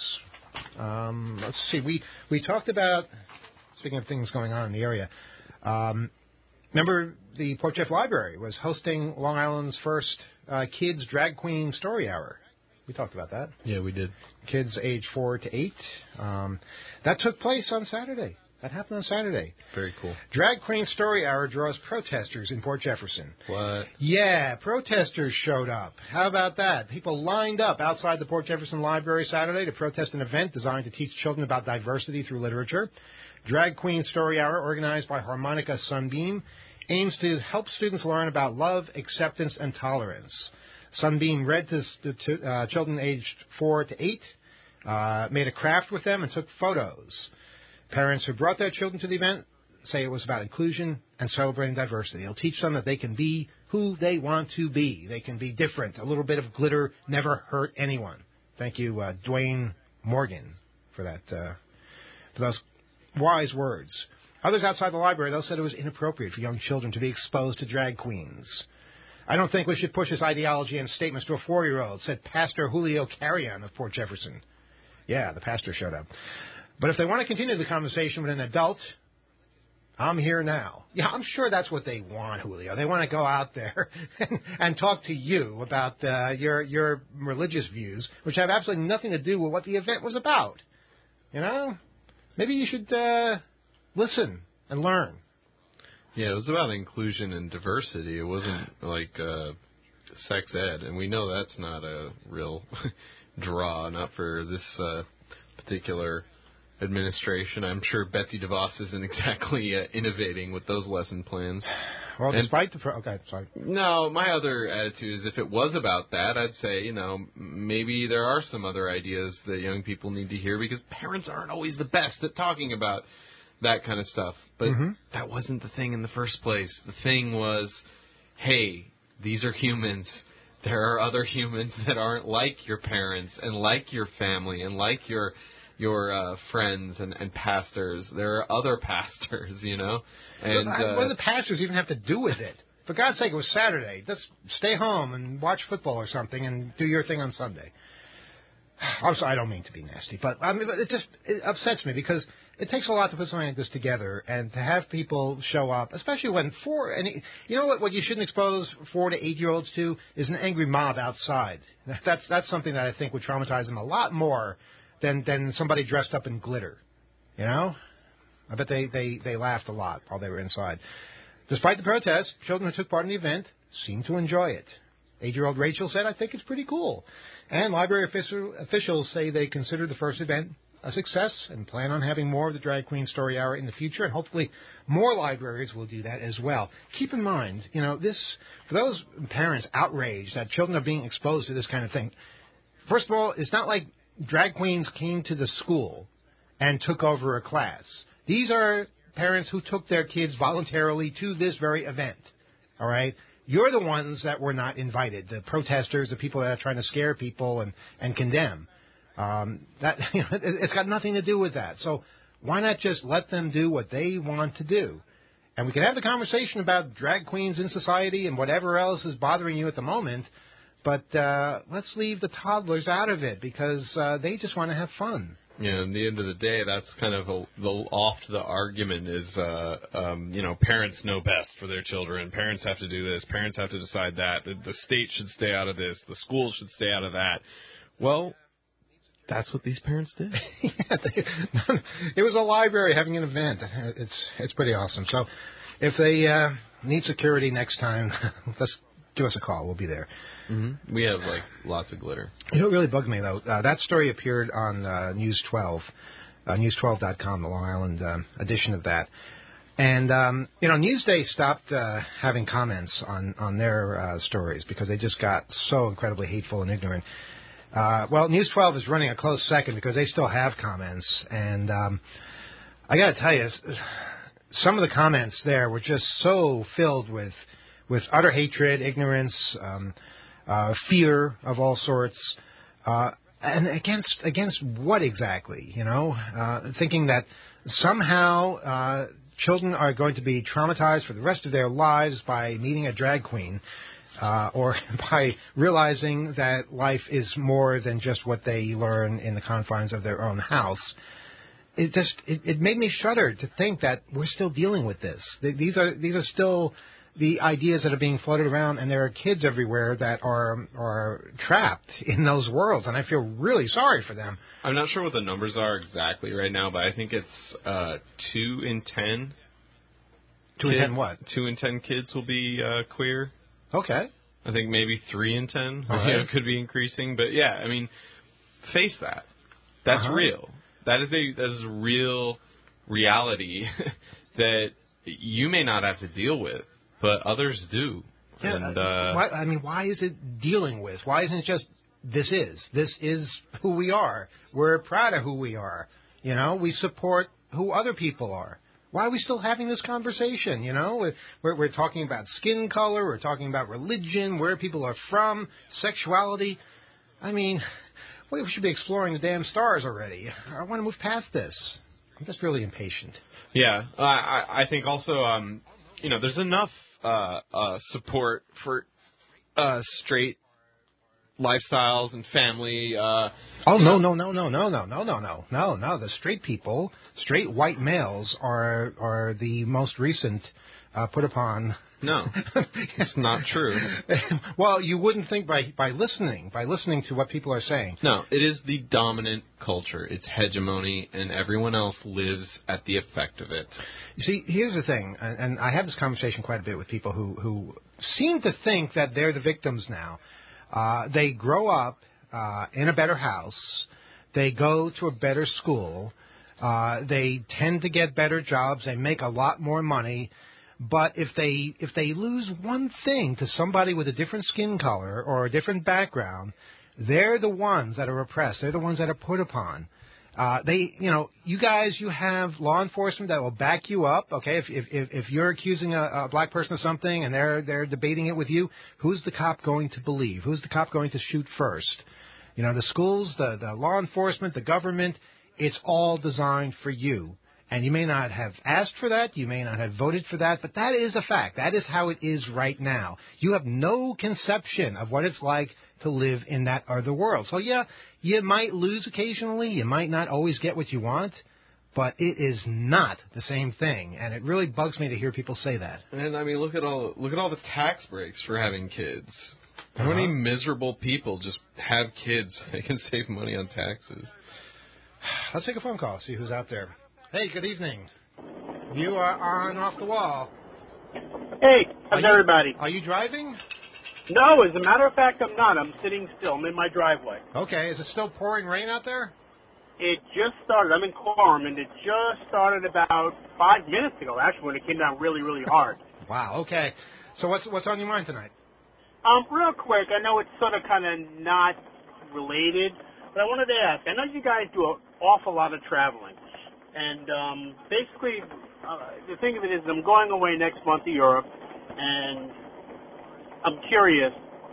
Um, let's see. We, we talked about, speaking of things going on in the area, um, remember the Port Jeff Library was hosting Long Island's first uh, kids drag queen story hour. We talked about that. Yeah, we did. Kids age four to eight. Um, that took place on Saturday. That happened on Saturday. Very cool. Drag Queen Story Hour draws protesters in Port Jefferson. What? Yeah, protesters showed up. How about that? People lined up outside the Port Jefferson Library Saturday to protest an event designed to teach children about diversity through literature. Drag Queen Story Hour, organized by Harmonica Sunbeam, aims to help students learn about love, acceptance, and tolerance. Sunbeam read to, to uh, children aged four to eight, uh, made a craft with them, and took photos. Parents who brought their children to the event say it was about inclusion and celebrating diversity. It'll teach them that they can be who they want to be. They can be different. A little bit of glitter never hurt anyone. Thank you, uh, Dwayne Morgan, for that, uh, for those wise words. Others outside the library, though, said it was inappropriate for young children to be exposed to drag queens. I don't think we should push this ideology and statements to a four-year-old, said Pastor Julio Carrion of Port Jefferson. Yeah, the pastor showed up. But if they want to continue the conversation with an adult, I'm here now. Yeah, I'm sure that's what they want, Julio. They want to go out there and, and talk to you about uh, your your religious views, which have absolutely nothing to do with what the event was about. You know? Maybe you should uh, listen and learn. Yeah, it was about inclusion and diversity. It wasn't like uh, sex ed, and we know that's not a real draw, not for this uh, particular administration. I'm sure Betsy DeVos isn't exactly uh, innovating with those lesson plans. Well, and, despite the... Pro- okay, sorry. No, my other attitude is if it was about that, I'd say, you know, maybe there are some other ideas that young people need to hear because parents aren't always the best at talking about that kind of stuff. But mm-hmm. that wasn't the thing in the first place. The thing was, hey, these are humans. There are other humans that aren't like your parents and like your family and like your your uh, friends and, and pastors. There are other pastors, you know. And uh, what do the pastors even have to do with it? For God's sake, it was Saturday. Just stay home and watch football or something and do your thing on Sunday. I'm sorry, I don't mean to be nasty, but I mean, it just it upsets me because it takes a lot to put something like this together and to have people show up, especially when four and you know what what you shouldn't expose four to eight year olds to is an angry mob outside. That's that's something that I think would traumatize them a lot more than than somebody dressed up in glitter. You know, I bet they they they laughed a lot while they were inside. Despite the protests, children who took part in the event seemed to enjoy it. Eight-year-old Rachel said, "I think it's pretty cool." And library official, officials say they consider the first event a success and plan on having more of the Drag Queen Story Hour in the future, and hopefully more libraries will do that as well. Keep in mind, you know, this for those parents outraged that children are being exposed to this kind of thing, first of all, it's not like drag queens came to the school and took over a class. These are parents who took their kids voluntarily to this very event, all right? You're the ones that were not invited, the protesters, the people that are trying to scare people and, and condemn. Um, that you know, it, it's got nothing to do with that. So why not just let them do what they want to do? And we can have the conversation about drag queens in society and whatever else is bothering you at the moment, but uh, let's leave the toddlers out of it because uh, they just want to have fun. Yeah, at the end of the day, that's kind of a, the oft the argument is, uh, um, you know, parents know best for their children. Parents have to do this. Parents have to decide that. The, the state should stay out of this. The schools should stay out of that. Well, that's what these parents did. yeah, they, it was a library having an event. It's it's pretty awesome. So if they uh, need security next time, let's give us a call. We'll be there. Mm-hmm. We have, like, lots of glitter. You know what really bugged me, though? Uh, that story appeared on uh, News twelve, uh, news twelve dot com, the Long Island uh, edition of that. And, um, you know, Newsday stopped uh, having comments on, on their uh, stories because they just got so incredibly hateful and ignorant. Uh, well, News twelve is running a close second because they still have comments. And um, I got to tell you, some of the comments there were just so filled with, with utter hatred, ignorance, um Uh, fear of all sorts, uh, and against against what exactly? You know, uh, thinking that somehow uh, children are going to be traumatized for the rest of their lives by meeting a drag queen, uh, or by realizing that life is more than just what they learn in the confines of their own house. It just it, it made me shudder to think that we're still dealing with this. These are these are still the ideas that are being floated around, and there are kids everywhere that are are trapped in those worlds, and I feel really sorry for them. I'm not sure what the numbers are exactly right now, but I think it's uh, two in ten. Two kids, in ten what? Two in ten kids will be uh, queer. Okay. I think maybe three in ten All right. you know, could be increasing, but yeah, I mean, face that. That's uh-huh. real. That is a that is a real reality that you may not have to deal with, but others do. Yeah, and, uh, why, I mean, why is it dealing with? Why isn't it just, this is? This is who we are. We're proud of who we are. You know, we support who other people are. Why are we still having this conversation, you know? We're, we're talking about skin color. We're talking about religion, where people are from, sexuality. I mean, we should be exploring the damn stars already. I want to move past this. I'm just really impatient. Yeah, I, I think also, um, you know, there's enough Uh, uh, support for uh, straight lifestyles and family. Uh, oh no no no no no no no no no no no! The straight people, straight white males, are are the most recent uh, put upon. No, it's not true. Well, you wouldn't think by, by listening, by listening to what people are saying. No, it is the dominant culture. It's hegemony, and everyone else lives at the effect of it. You see, here's the thing, and, and I have this conversation quite a bit with people who, who seem to think that they're the victims now. Uh, they grow up uh, in a better house. They go to a better school. Uh, they tend to get better jobs. They make a lot more money. But if they if they lose one thing to somebody with a different skin color or a different background, they're the ones that are oppressed. They're the ones that are put upon. Uh, they, you know, you guys, you have law enforcement that will back you up. Okay, if if if you're accusing a, a black person of something and they're they're debating it with you, who's the cop going to believe? Who's the cop going to shoot first? You know, the schools, the the law enforcement, the government. It's all designed for you. And you may not have asked for that, you may not have voted for that, but that is a fact. That is how it is right now. You have no conception of what it's like to live in that other world. So, yeah, you might lose occasionally, you might not always get what you want, but it is not the same thing. And it really bugs me to hear people say that. And, I mean, look at all look at all the tax breaks for having kids. How Uh-huh. many miserable people just have kids so they can save money on taxes? Let's take a phone call, see who's out there. Hey, good evening. You are on Off the Wall. Hey, how's Are you- everybody? Are you driving? No, as a matter of fact, I'm not. I'm sitting still. I'm in my driveway. Okay. Is it still pouring rain out there? It just started. I'm in Quorum, and it just started about five minutes ago, actually, when it came down really, really hard. Wow. Okay. So what's what's on your mind tonight? Um, real quick, I know it's sort of kind of not related, but I wanted to ask. I know you guys do an awful lot of traveling, and um, basically, uh, the thing of it is, I'm going away next month to Europe, and I'm curious.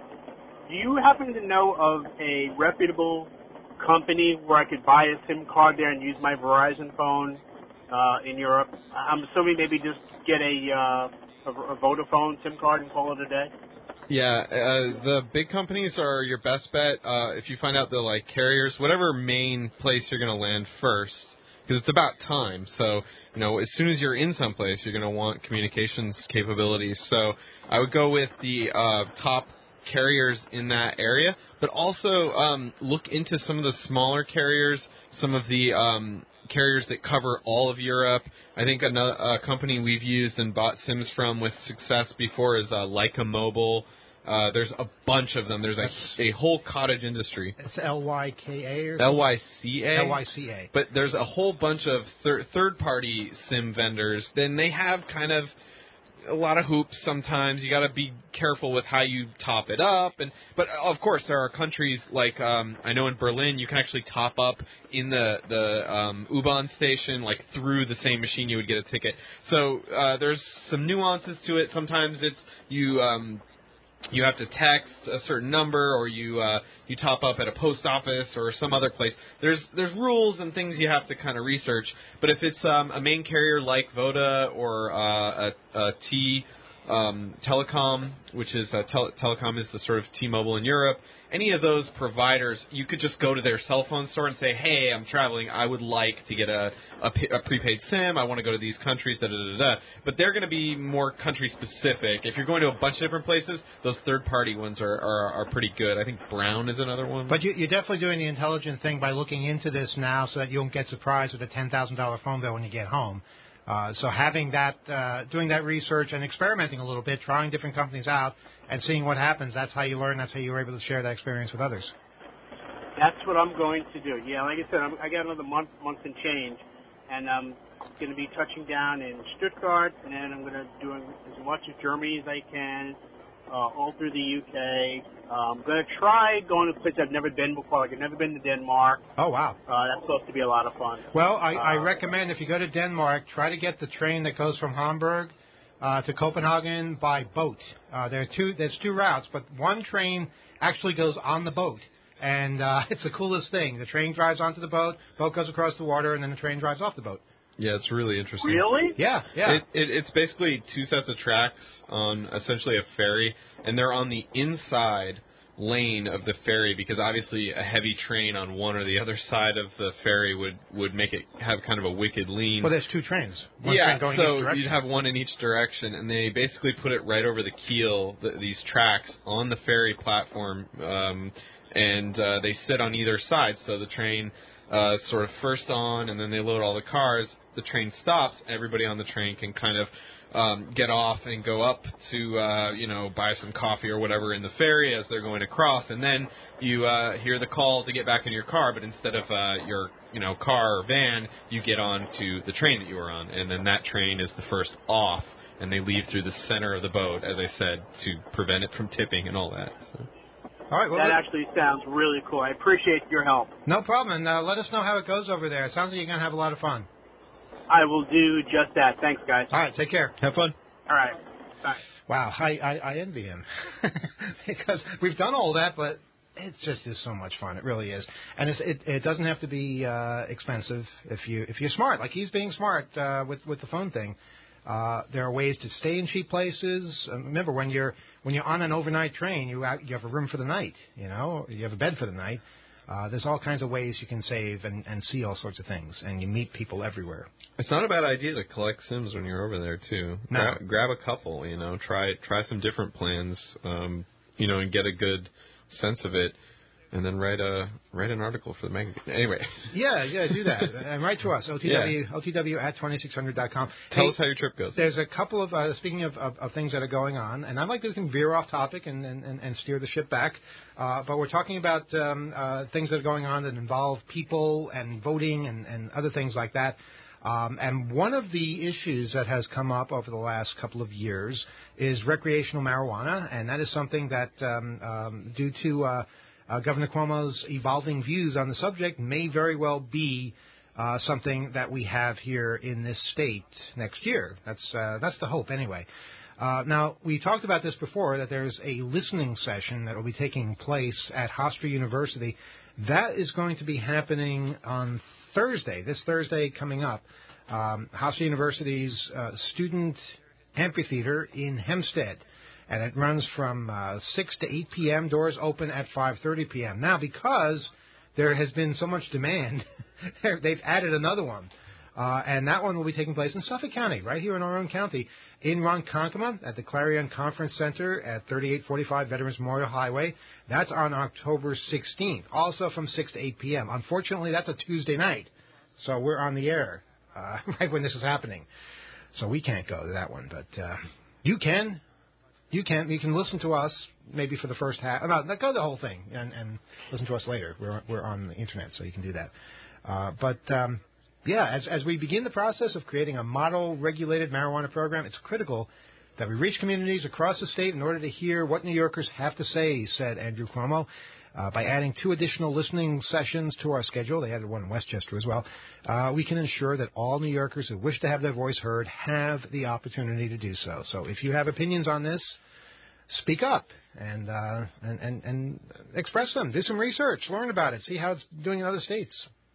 Do you happen to know of a reputable company where I could buy a SIM card there and use my Verizon phone uh, in Europe? I'm assuming maybe just get a, uh, a, a Vodafone SIM card and call it a day. Yeah, uh, the big companies are your best bet. Uh, if you find out the like carriers, whatever main place you're going to land first, because it's about time. So, you know, as soon as you're in someplace, you're going to want communications capabilities. So I would go with the uh, top carriers in that area, but also um, look into some of the smaller carriers, some of the um, carriers that cover all of Europe. I think another a company we've used and bought SIMs from with success before is uh, Lyca Mobile. Uh, there's a bunch of them. There's a, a whole cottage industry. It's L Y K A or something? L Y C A? L Y C A. But there's a whole bunch of thir- third-party SIM vendors. Then they have kind of a lot of hoops sometimes. You got to be careful with how you top it up. And But, of course, there are countries like, um, I know in Berlin, you can actually top up in the, the um, U-Bahn station, like through the same machine you would get a ticket. So uh, there's some nuances to it. Sometimes it's you... Um, You have to text a certain number, or you uh, you top up at a post office or some other place. There's there's rules and things you have to kind of research. But if it's um, a main carrier like Voda or uh, a, a T um, Telecom, which is uh, tel- Telecom is the sort of T-Mobile in Europe, any of those providers, you could just go to their cell phone store and say, hey, I'm traveling. I would like to get a, a, a prepaid SIM. I want to go to these countries, da-da-da-da. But they're going to be more country-specific. If you're going to a bunch of different places, those third-party ones are, are, are pretty good. I think Brown is another one. But you, you're definitely doing the intelligent thing by looking into this now so that you don't get surprised with a ten thousand dollars phone bill when you get home. Uh, so having that, uh, doing that research and experimenting a little bit, trying different companies out and seeing what happens, that's how you learn. That's how you're able to share that experience with others. That's what I'm going to do. Yeah, like I said, I'm, I got another month, month and change, and I'm going to be touching down in Stuttgart, and then I'm going to do as much of Germany as I can, uh, all through the U K. Uh, I'm going to try going to places I've never been before. Like I've never been to Denmark. Oh, wow. Uh, that's supposed to be a lot of fun. Well, I, I Uh, recommend if you go to Denmark, try to get the train that goes from Hamburg uh, to Copenhagen by boat. Uh, there are two, there's two routes, but one train actually goes on the boat. And uh, it's the coolest thing. The train drives onto the boat, boat goes across the water, and then the train drives off the boat. Yeah, it's really interesting. Really? Yeah, yeah. It, it, it's basically two sets of tracks on essentially a ferry, and they're on the inside lane of the ferry, because obviously a heavy train on one or the other side of the ferry would, would make it have kind of a wicked lean. Well, there's two trains. One yeah, train going so each direction. you'd have one in each direction, and they basically put it right over the keel, the, these tracks, on the ferry platform, um, and uh, they sit on either side, so the train uh, sort of first on, and then they load all the cars. The train stops, everybody on the train can kind of Um, get off and go up to, uh, you know, buy some coffee or whatever in the ferry as they're going across, and then you uh, hear the call to get back in your car, but instead of uh, your, you know, car or van, you get on to the train that you were on, and then that train is the first off, and they leave through the center of the boat, as I said, to prevent it from tipping and all that. So. All right, well, that actually sounds really cool. I appreciate your help. No problem, and uh, let us know how it goes over there. It sounds like you're going to have a lot of fun. I will do just that. Thanks, guys. All right, take care. Have fun. All right. Bye. Wow, I, I, I envy him. Because we've done all that, but it just is so much fun. It really is. And it's, it, it doesn't have to be uh, expensive if, you, if you're smart. Like he's being smart uh, with, with the phone thing. Uh, there are ways to stay in cheap places. Uh, remember, when you're when you're on an overnight train, you have, you have a room for the night. You know, you have a bed for the night. Uh, there's all kinds of ways you can save and, and see all sorts of things, and you meet people everywhere. It's not a bad idea to collect SIMs when you're over there too. No. Gra- grab a couple, you know, try try some different plans, um, you know, and get a good sense of it, and then write a write an article for the magazine. Anyway. Yeah, yeah, do that. And write to us, O T W, yeah. O T W at twenty-six hundred dot com. Tell hey, us how your trip goes. There's a couple of, uh, speaking of, of, of things that are going on, and I'd like to can veer off topic and, and, and steer the ship back, uh, but we're talking about um, uh, things that are going on that involve people and voting and, and other things like that. Um, and one of the issues that has come up over the last couple of years is recreational marijuana, and that is something that, um, um, due to uh, uh, Governor Cuomo's evolving views on the subject, may very well be uh, something that we have here in this state next year. That's uh, that's the hope, anyway. Uh, now, we talked about this before, that there's a listening session that will be taking place at Hofstra University. That is going to be happening on Thursday, this Thursday coming up. Um, Hofstra University's uh, student amphitheater in Hempstead. And it runs from uh, six to eight p.m., doors open at five thirty p.m. Now, because there has been so much demand, they've added another one. Uh, and that one will be taking place in Suffolk County, right here in our own county, in Ronkonkoma at the Clarion Conference Center at thirty-eight forty-five Veterans Memorial Highway. That's on October sixteenth, also from six to eight p.m. Unfortunately, that's a Tuesday night, so we're on the air uh, right when this is happening. So we can't go to that one, but uh, you can. You can. You can listen to us maybe for the first half. No, go the whole thing and, and listen to us later. We're we're on the internet, so you can do that. Uh, but um, yeah, as as we begin the process of creating a model regulated marijuana program, it's critical that we reach communities across the state in order to hear what New Yorkers have to say, said Andrew Cuomo. Uh, by adding two additional listening sessions to our schedule, they added one in Westchester as well, uh, we can ensure that all New Yorkers who wish to have their voice heard have the opportunity to do so. So if you have opinions on this, speak up and, uh, and, and, and express them. Do some research. Learn about it. See how it's doing in other states.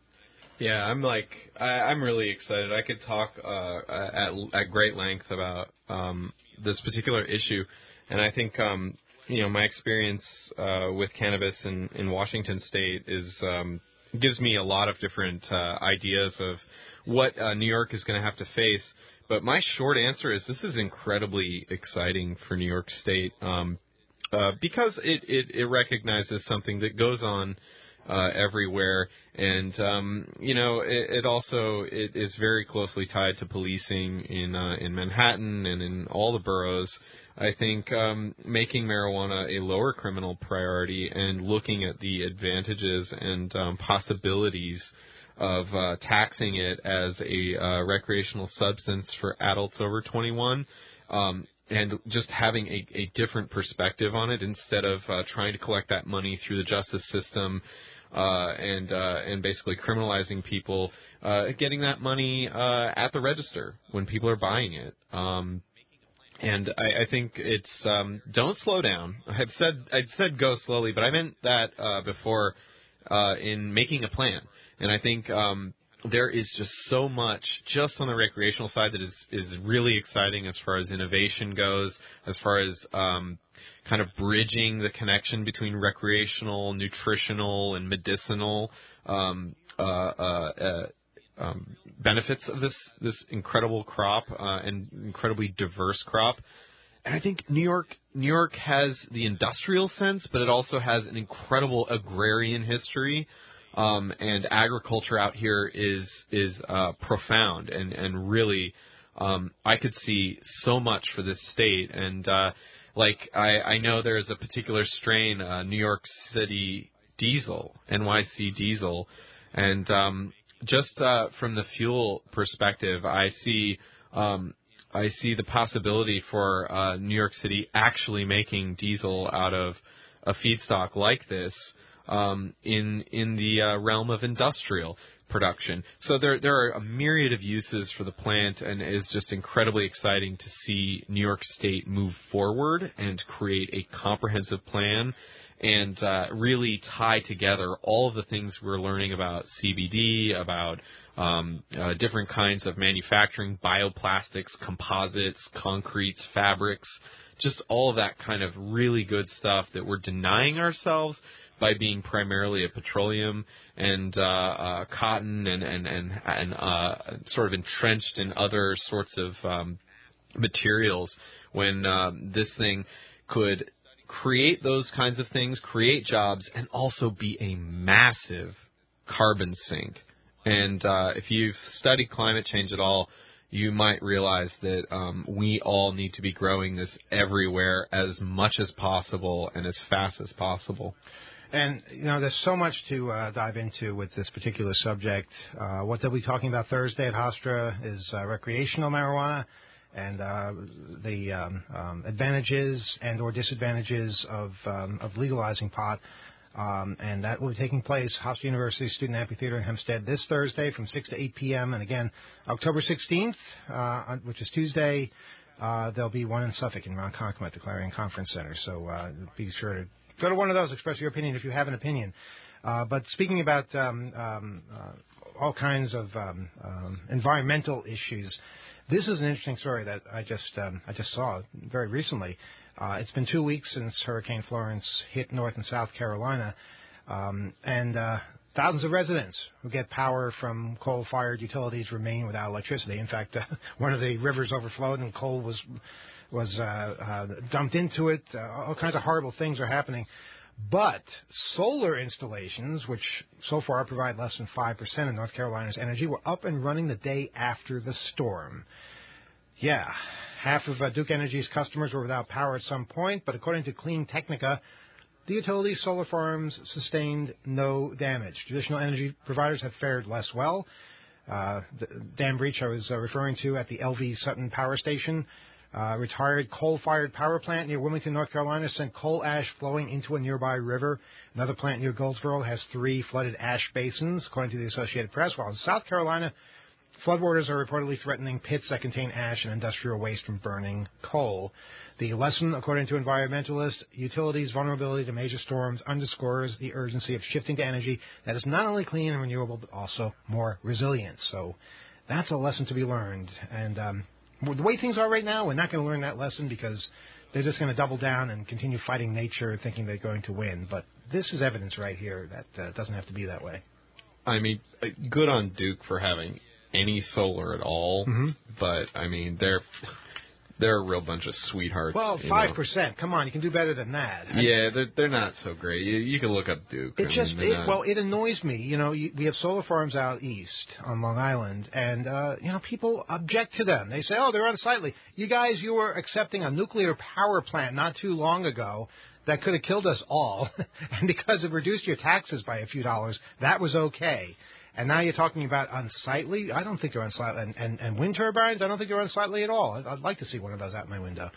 Yeah, I'm like, I, I'm really excited. I could talk uh, at, at great length about um, this particular issue, and I think um, you know, my experience uh, with cannabis in, in Washington State is um, gives me a lot of different uh, ideas of what uh, New York is going to have to face. But my short answer is this is incredibly exciting for New York State um, uh, because it, it, it recognizes something that goes on uh, everywhere, and um, you know, it, it also it is very closely tied to policing in uh, in Manhattan and in all the boroughs. I think um, making marijuana a lower criminal priority and looking at the advantages and um, possibilities of uh, taxing it as a uh, recreational substance for adults over twenty-one, um, and just having a, a different perspective on it instead of uh, trying to collect that money through the justice system uh, and uh, and basically criminalizing people, uh, getting that money uh, at the register when people are buying it. Um, And I, I think it's um, don't slow down. I've said I'd said go slowly, but I meant that uh, before uh, in making a plan. And I think um, there is just so much just on the recreational side that is, is really exciting as far as innovation goes, as far as um, kind of bridging the connection between recreational, nutritional, and medicinal um, uh, uh, uh, um, benefits of this this incredible crop uh, and incredibly diverse crop. And I think New York New York has the industrial sense, but it also has an incredible agrarian history. Um, and agriculture out here is is uh, profound, and and really, um, I could see so much for this state. And uh, like I, I know there is a particular strain, uh, New York City diesel, N Y C diesel, and um, just uh, from the fuel perspective, I see um, I see the possibility for uh, New York City actually making diesel out of a feedstock like this. Um, in in the uh, realm of industrial production. So there there are a myriad of uses for the plant, and it is just incredibly exciting to see New York State move forward and create a comprehensive plan and uh, really tie together all of the things we're learning about C B D, about um, uh, different kinds of manufacturing, bioplastics, composites, concretes, fabrics, just all of that kind of really good stuff that we're denying ourselves by being primarily a petroleum and uh, uh, cotton and and and, and uh, sort of entrenched in other sorts of um, materials, when um, this thing could create those kinds of things, create jobs, and also be a massive carbon sink. And uh, if you've studied climate change at all, you might realize that um, we all need to be growing this everywhere as much as possible and as fast as possible. And, you know, there's so much to uh, dive into with this particular subject. Uh, what they'll be talking about Thursday at Hofstra is uh, recreational marijuana and uh, the um, um, advantages and or disadvantages of, um, of legalizing pot. Um, and that will be taking place Hofstra University Student Amphitheater in Hempstead this Thursday from six to eight p.m. And, again, October sixteenth, uh, which is Tuesday, uh, there'll be one in Suffolk in Mount Concom at the Clarion Conference Center. So uh, be sure to go to one of those, express your opinion if you have an opinion. Uh, but speaking about um, um, uh, all kinds of um, um, environmental issues, this is an interesting story that I just um, I just saw very recently. Uh, it's been two weeks since Hurricane Florence hit North and South Carolina, um, and uh, thousands of residents who get power from coal-fired utilities remain without electricity. In fact, uh, one of the rivers overflowed and coal was was uh, uh, dumped into it. Uh, all kinds of horrible things are happening. But solar installations, which so far provide less than five percent of North Carolina's energy, were up and running the day after the storm. Yeah, half of uh, Duke Energy's customers were without power at some point, but according to Clean Technica, the utility's solar farms sustained no damage. Traditional energy providers have fared less well. Uh, the dam breach I was uh, referring to at the L V Sutton Power Station, Uh, retired coal-fired power plant near Wilmington, North Carolina, sent coal ash flowing into a nearby river. Another plant near Goldsboro has three flooded ash basins, according to the Associated Press. While in South Carolina, floodwaters are reportedly threatening pits that contain ash and industrial waste from burning coal. The lesson, according to environmentalists, utilities' vulnerability to major storms underscores the urgency of shifting to energy that is not only clean and renewable, but also more resilient. So that's a lesson to be learned. And um, the way things are right now, we're not going to learn that lesson because they're just going to double down and continue fighting nature, thinking they're going to win. But this is evidence right here that uh, doesn't have to be that way. I mean, good on Duke for having any solar at all, mm-hmm. but, I mean, they're they're a real bunch of sweethearts. Well, five percent. Know. Come on, you can do better than that. Yeah, they're, they're not so great. You, you can look up Duke. It I just, mean, it, well, it annoys me. You know, you, we have solar farms out east on Long Island, and, uh, you know, people object to them. They say, oh, they're unsightly. You guys, you were accepting a nuclear power plant not too long ago that could have killed us all, and because it reduced your taxes by a few dollars, that was okay. And now you're talking about unsightly? I don't think they're unsightly. And, and, and wind turbines? I don't think they're unsightly at all. I'd, I'd like to see one of those out my window.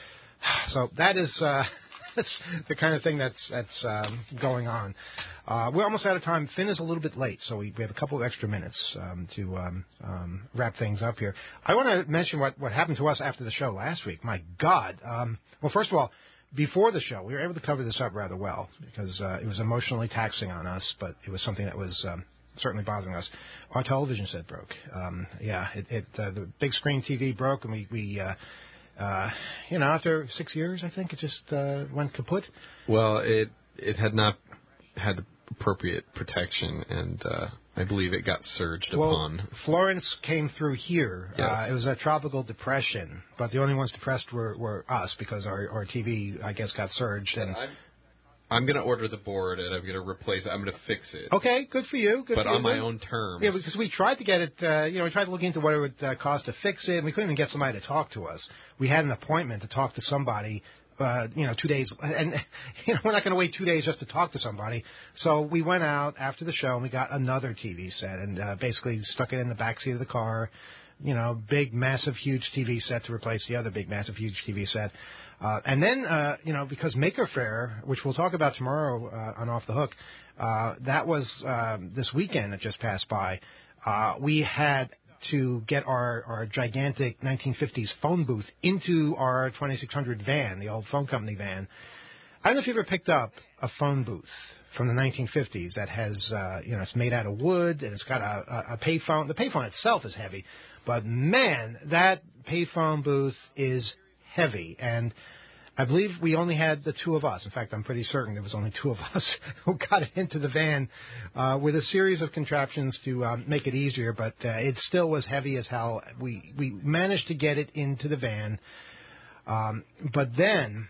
So that is uh, the kind of thing that's that's um, going on. Uh, we're almost out of time. Finn is a little bit late, so we, we have a couple of extra minutes um, to um, um, wrap things up here. I want to mention what, what happened to us after the show last week. My God. Um, well, first of all, before the show, we were able to cover this up rather well because uh, it was emotionally taxing on us, but it was something that was... Um, certainly bothering us. Our television set broke. Um, yeah, it, it uh, the big screen T V broke, and we, we uh, uh, you know, after six years, I think it just uh, went kaput. Well, it it had not had appropriate protection, and uh, I believe it got surged well, upon. Florence came through here. Yes. Uh, it was a tropical depression, but the only ones depressed were, were us because our, our T V, I guess, got surged. And I'm, I'm going to order the board, and I'm going to replace it. I'm going to fix it. Okay, good for you. Good but for on you. my own terms. Yeah, because we tried to get it, uh, you know, we tried to look into what it would uh, cost to fix it, and we couldn't even get somebody to talk to us. We had an appointment to talk to somebody, uh, you know, two days, and, you know, we're not going to wait two days just to talk to somebody. So we went out after the show, and we got another T V set, and uh, basically stuck it in the backseat of the car, you know, big, massive, huge T V set to replace the other big, massive, huge T V set. Uh, and then, uh, you know, because Maker Faire, which we'll talk about tomorrow uh, on Off the Hook, uh, that was um, this weekend that just passed by. Uh, we had to get our, our gigantic nineteen fifties phone booth into our twenty-six hundred van, the old phone company van. I don't know if you ever picked up a phone booth from the nineteen fifties that has, uh, you know, it's made out of wood and it's got a, a, a payphone. The payphone itself is heavy, but man, that payphone booth is heavy, and I believe we only had the two of us. In fact, I'm pretty certain there was only two of us who got into the van uh, with a series of contraptions to um, make it easier, but uh, it still was heavy as hell. We we managed to get it into the van, um, but then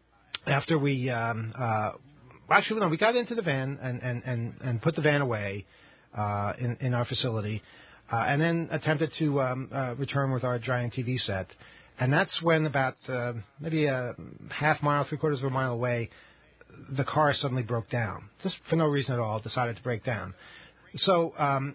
after we um, uh, actually no, we got into the van and and and, and put the van away uh, in in our facility, uh, and then attempted to um, uh, return with our giant T V set. And that's when about uh, maybe a half mile, three quarters of a mile away, the car suddenly broke down. Just for no reason at all, decided to break down. So um,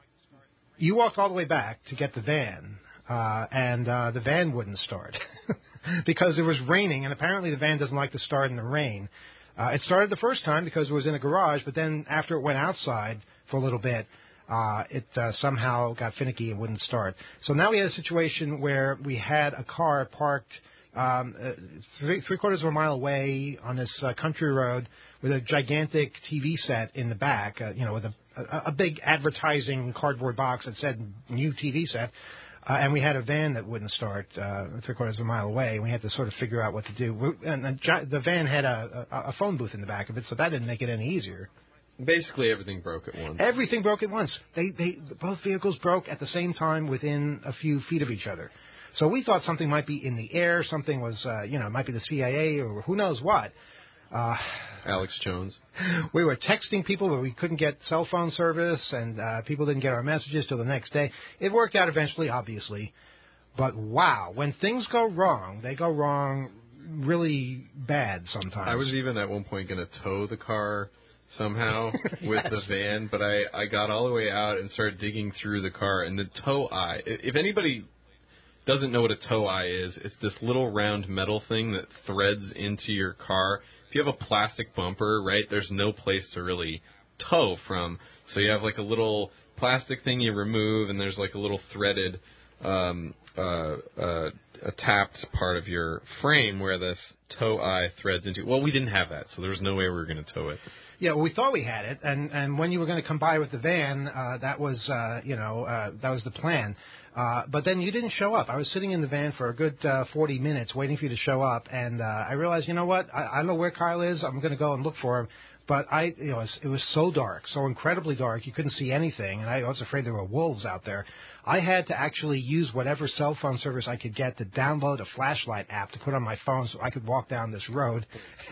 you walked all the way back to get the van, uh, and uh, the van wouldn't start because it was raining, and apparently the van doesn't like to start in the rain. Uh, it started the first time because it was in a garage, but then after it went outside for a little bit, Uh, it uh, somehow got finicky and wouldn't start. So now we had a situation where we had a car parked um, uh, three, three quarters of a mile away on this uh, country road with a gigantic T V set in the back, uh, you know, with a, a, a big advertising cardboard box that said new T V set. Uh, and we had a van that wouldn't start uh, three quarters of a mile away. We had to sort of figure out what to do. And the, the van had a, a, a phone booth in the back of it, so that didn't make it any easier. Basically, everything broke at once. Everything broke at once. They, they, both vehicles broke at the same time within a few feet of each other. So we thought something might be in the air. Something was, uh, you know, it might be the C I A or who knows what. Uh, Alex Jones. We were texting people, but we couldn't get cell phone service, and uh, people didn't get our messages till the next day. It worked out eventually, obviously. But wow, when things go wrong, they go wrong really bad sometimes. I was even at one point going to tow the car somehow with Yes. the van, but I, I got all the way out and started digging through the car, and the tow eye, if anybody doesn't know what a tow eye is, it's this little round metal thing that threads into your car. If you have a plastic bumper, right, there's no place to really tow from, so you have like a little plastic thing you remove, and there's like a little threaded um, uh, uh, a tapped part of your frame where this tow eye threads into. Well, we didn't have that, so there was no way we were going to tow it. Yeah, well, we thought we had it, and, and when you were going to come by with the van, uh, that was, uh, you know, uh, that was the plan. Uh, but then you didn't show up. I was sitting in the van for a good uh, forty minutes waiting for you to show up, and uh, I realized, you know what, I, I don't know where Kyle is. I'm going to go and look for him. But I, you know, it was, it was so dark, so incredibly dark, you couldn't see anything, and I was afraid there were wolves out there. I had to actually use whatever cell phone service I could get to download a flashlight app to put on my phone so I could walk down this road.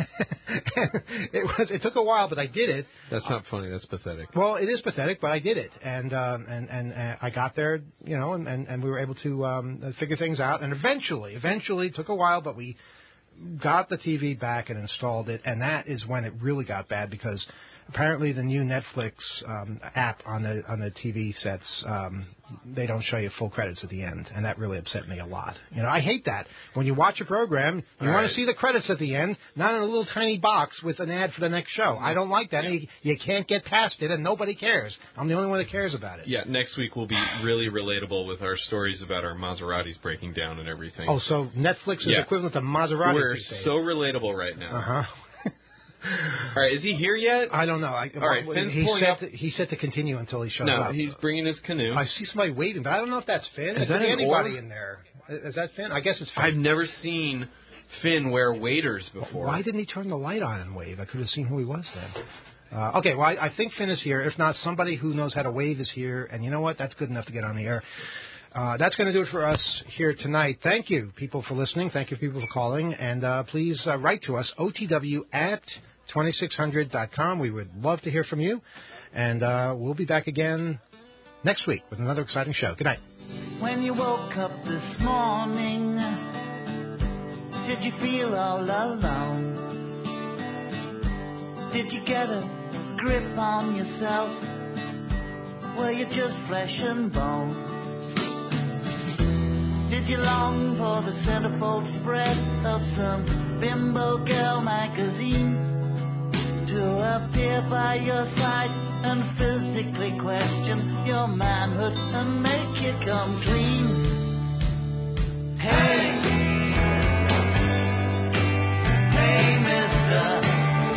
it was, it took a while, but I did it. That's not funny. That's pathetic. Well, it is pathetic, but I did it, and um, and and uh, I got there, you know, and, and, and we were able to um, figure things out, and eventually, eventually, it took a while, but we got the T V back and installed it, and that is when it really got bad because apparently the new Netflix um, app on the on the T V sets, um, they don't show you full credits at the end, and that really upset me a lot. You know, I hate that. When you watch a program, you All want right. to see the credits at the end, not in a little tiny box with an ad for the next show. I don't like that. You, you can't get past it, and nobody cares. I'm the only one that cares about it. Yeah, next week will be really relatable with our stories about our Maseratis breaking down and everything. Oh, so Netflix is Yeah. equivalent to Maserati We're these days. so relatable right now. Uh-huh. All right, is he here yet? I don't know. I, All right, Finn's he pulling said up. To, he said to continue until he shows no, up. he's bringing his canoe. I see somebody waving, but I don't know if that's Finn. Is It that could be an anybody orb? in there? Is that Finn? I guess it's Finn. I've never seen Finn wear waders before. Why didn't he turn the light on and wave? I could have seen who he was then. Uh, okay, well, I, I think Finn is here. If not, somebody who knows how to wave is here. And you know what? That's good enough to get on the air. Uh, that's going to do it for us here tonight. Thank you, people, for listening. Thank you, people, for calling. And uh, please uh, write to us, O T W at twenty-six hundred dot com. We would love to hear from you. And uh, we'll be back again next week with another exciting show. Good night. When you woke up this morning, did you feel all alone? Did you get a grip on yourself? Were you just flesh and bone? Did you long for the centerfold spread of some bimbo girl magazine to appear by your side and physically question your manhood and make you come clean? Hey, hey, mister.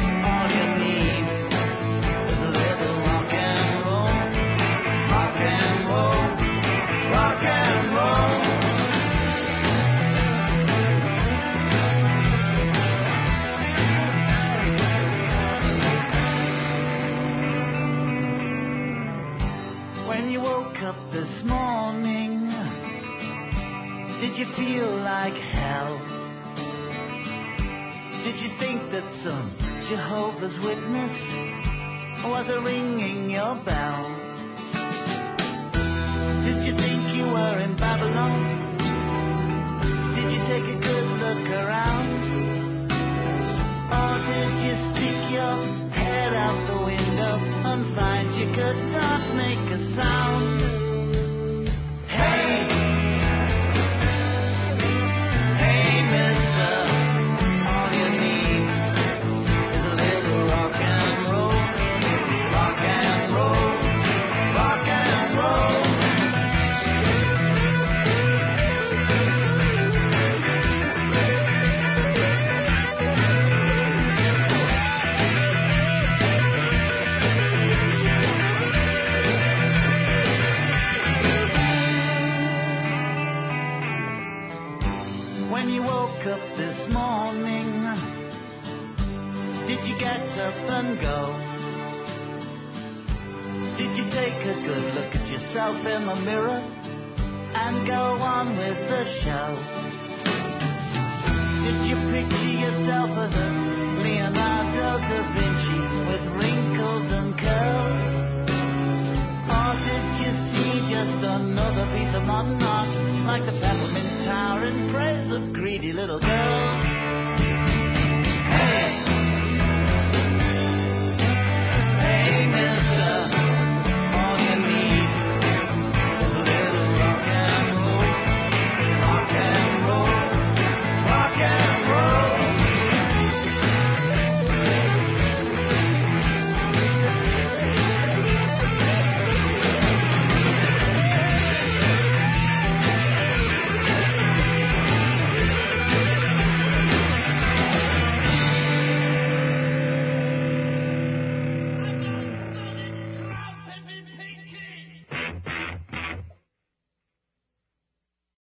This morning, did you feel like hell? Did you think that some Jehovah's Witness was a ringing your bell? Did you think you were in Babylon? Did you take a good look around? Or did you stick your head out the window and find you could not make a sound? Up this morning, did you get up and go? Did you take a good look at yourself in the mirror and go on with the show? Did you picture yourself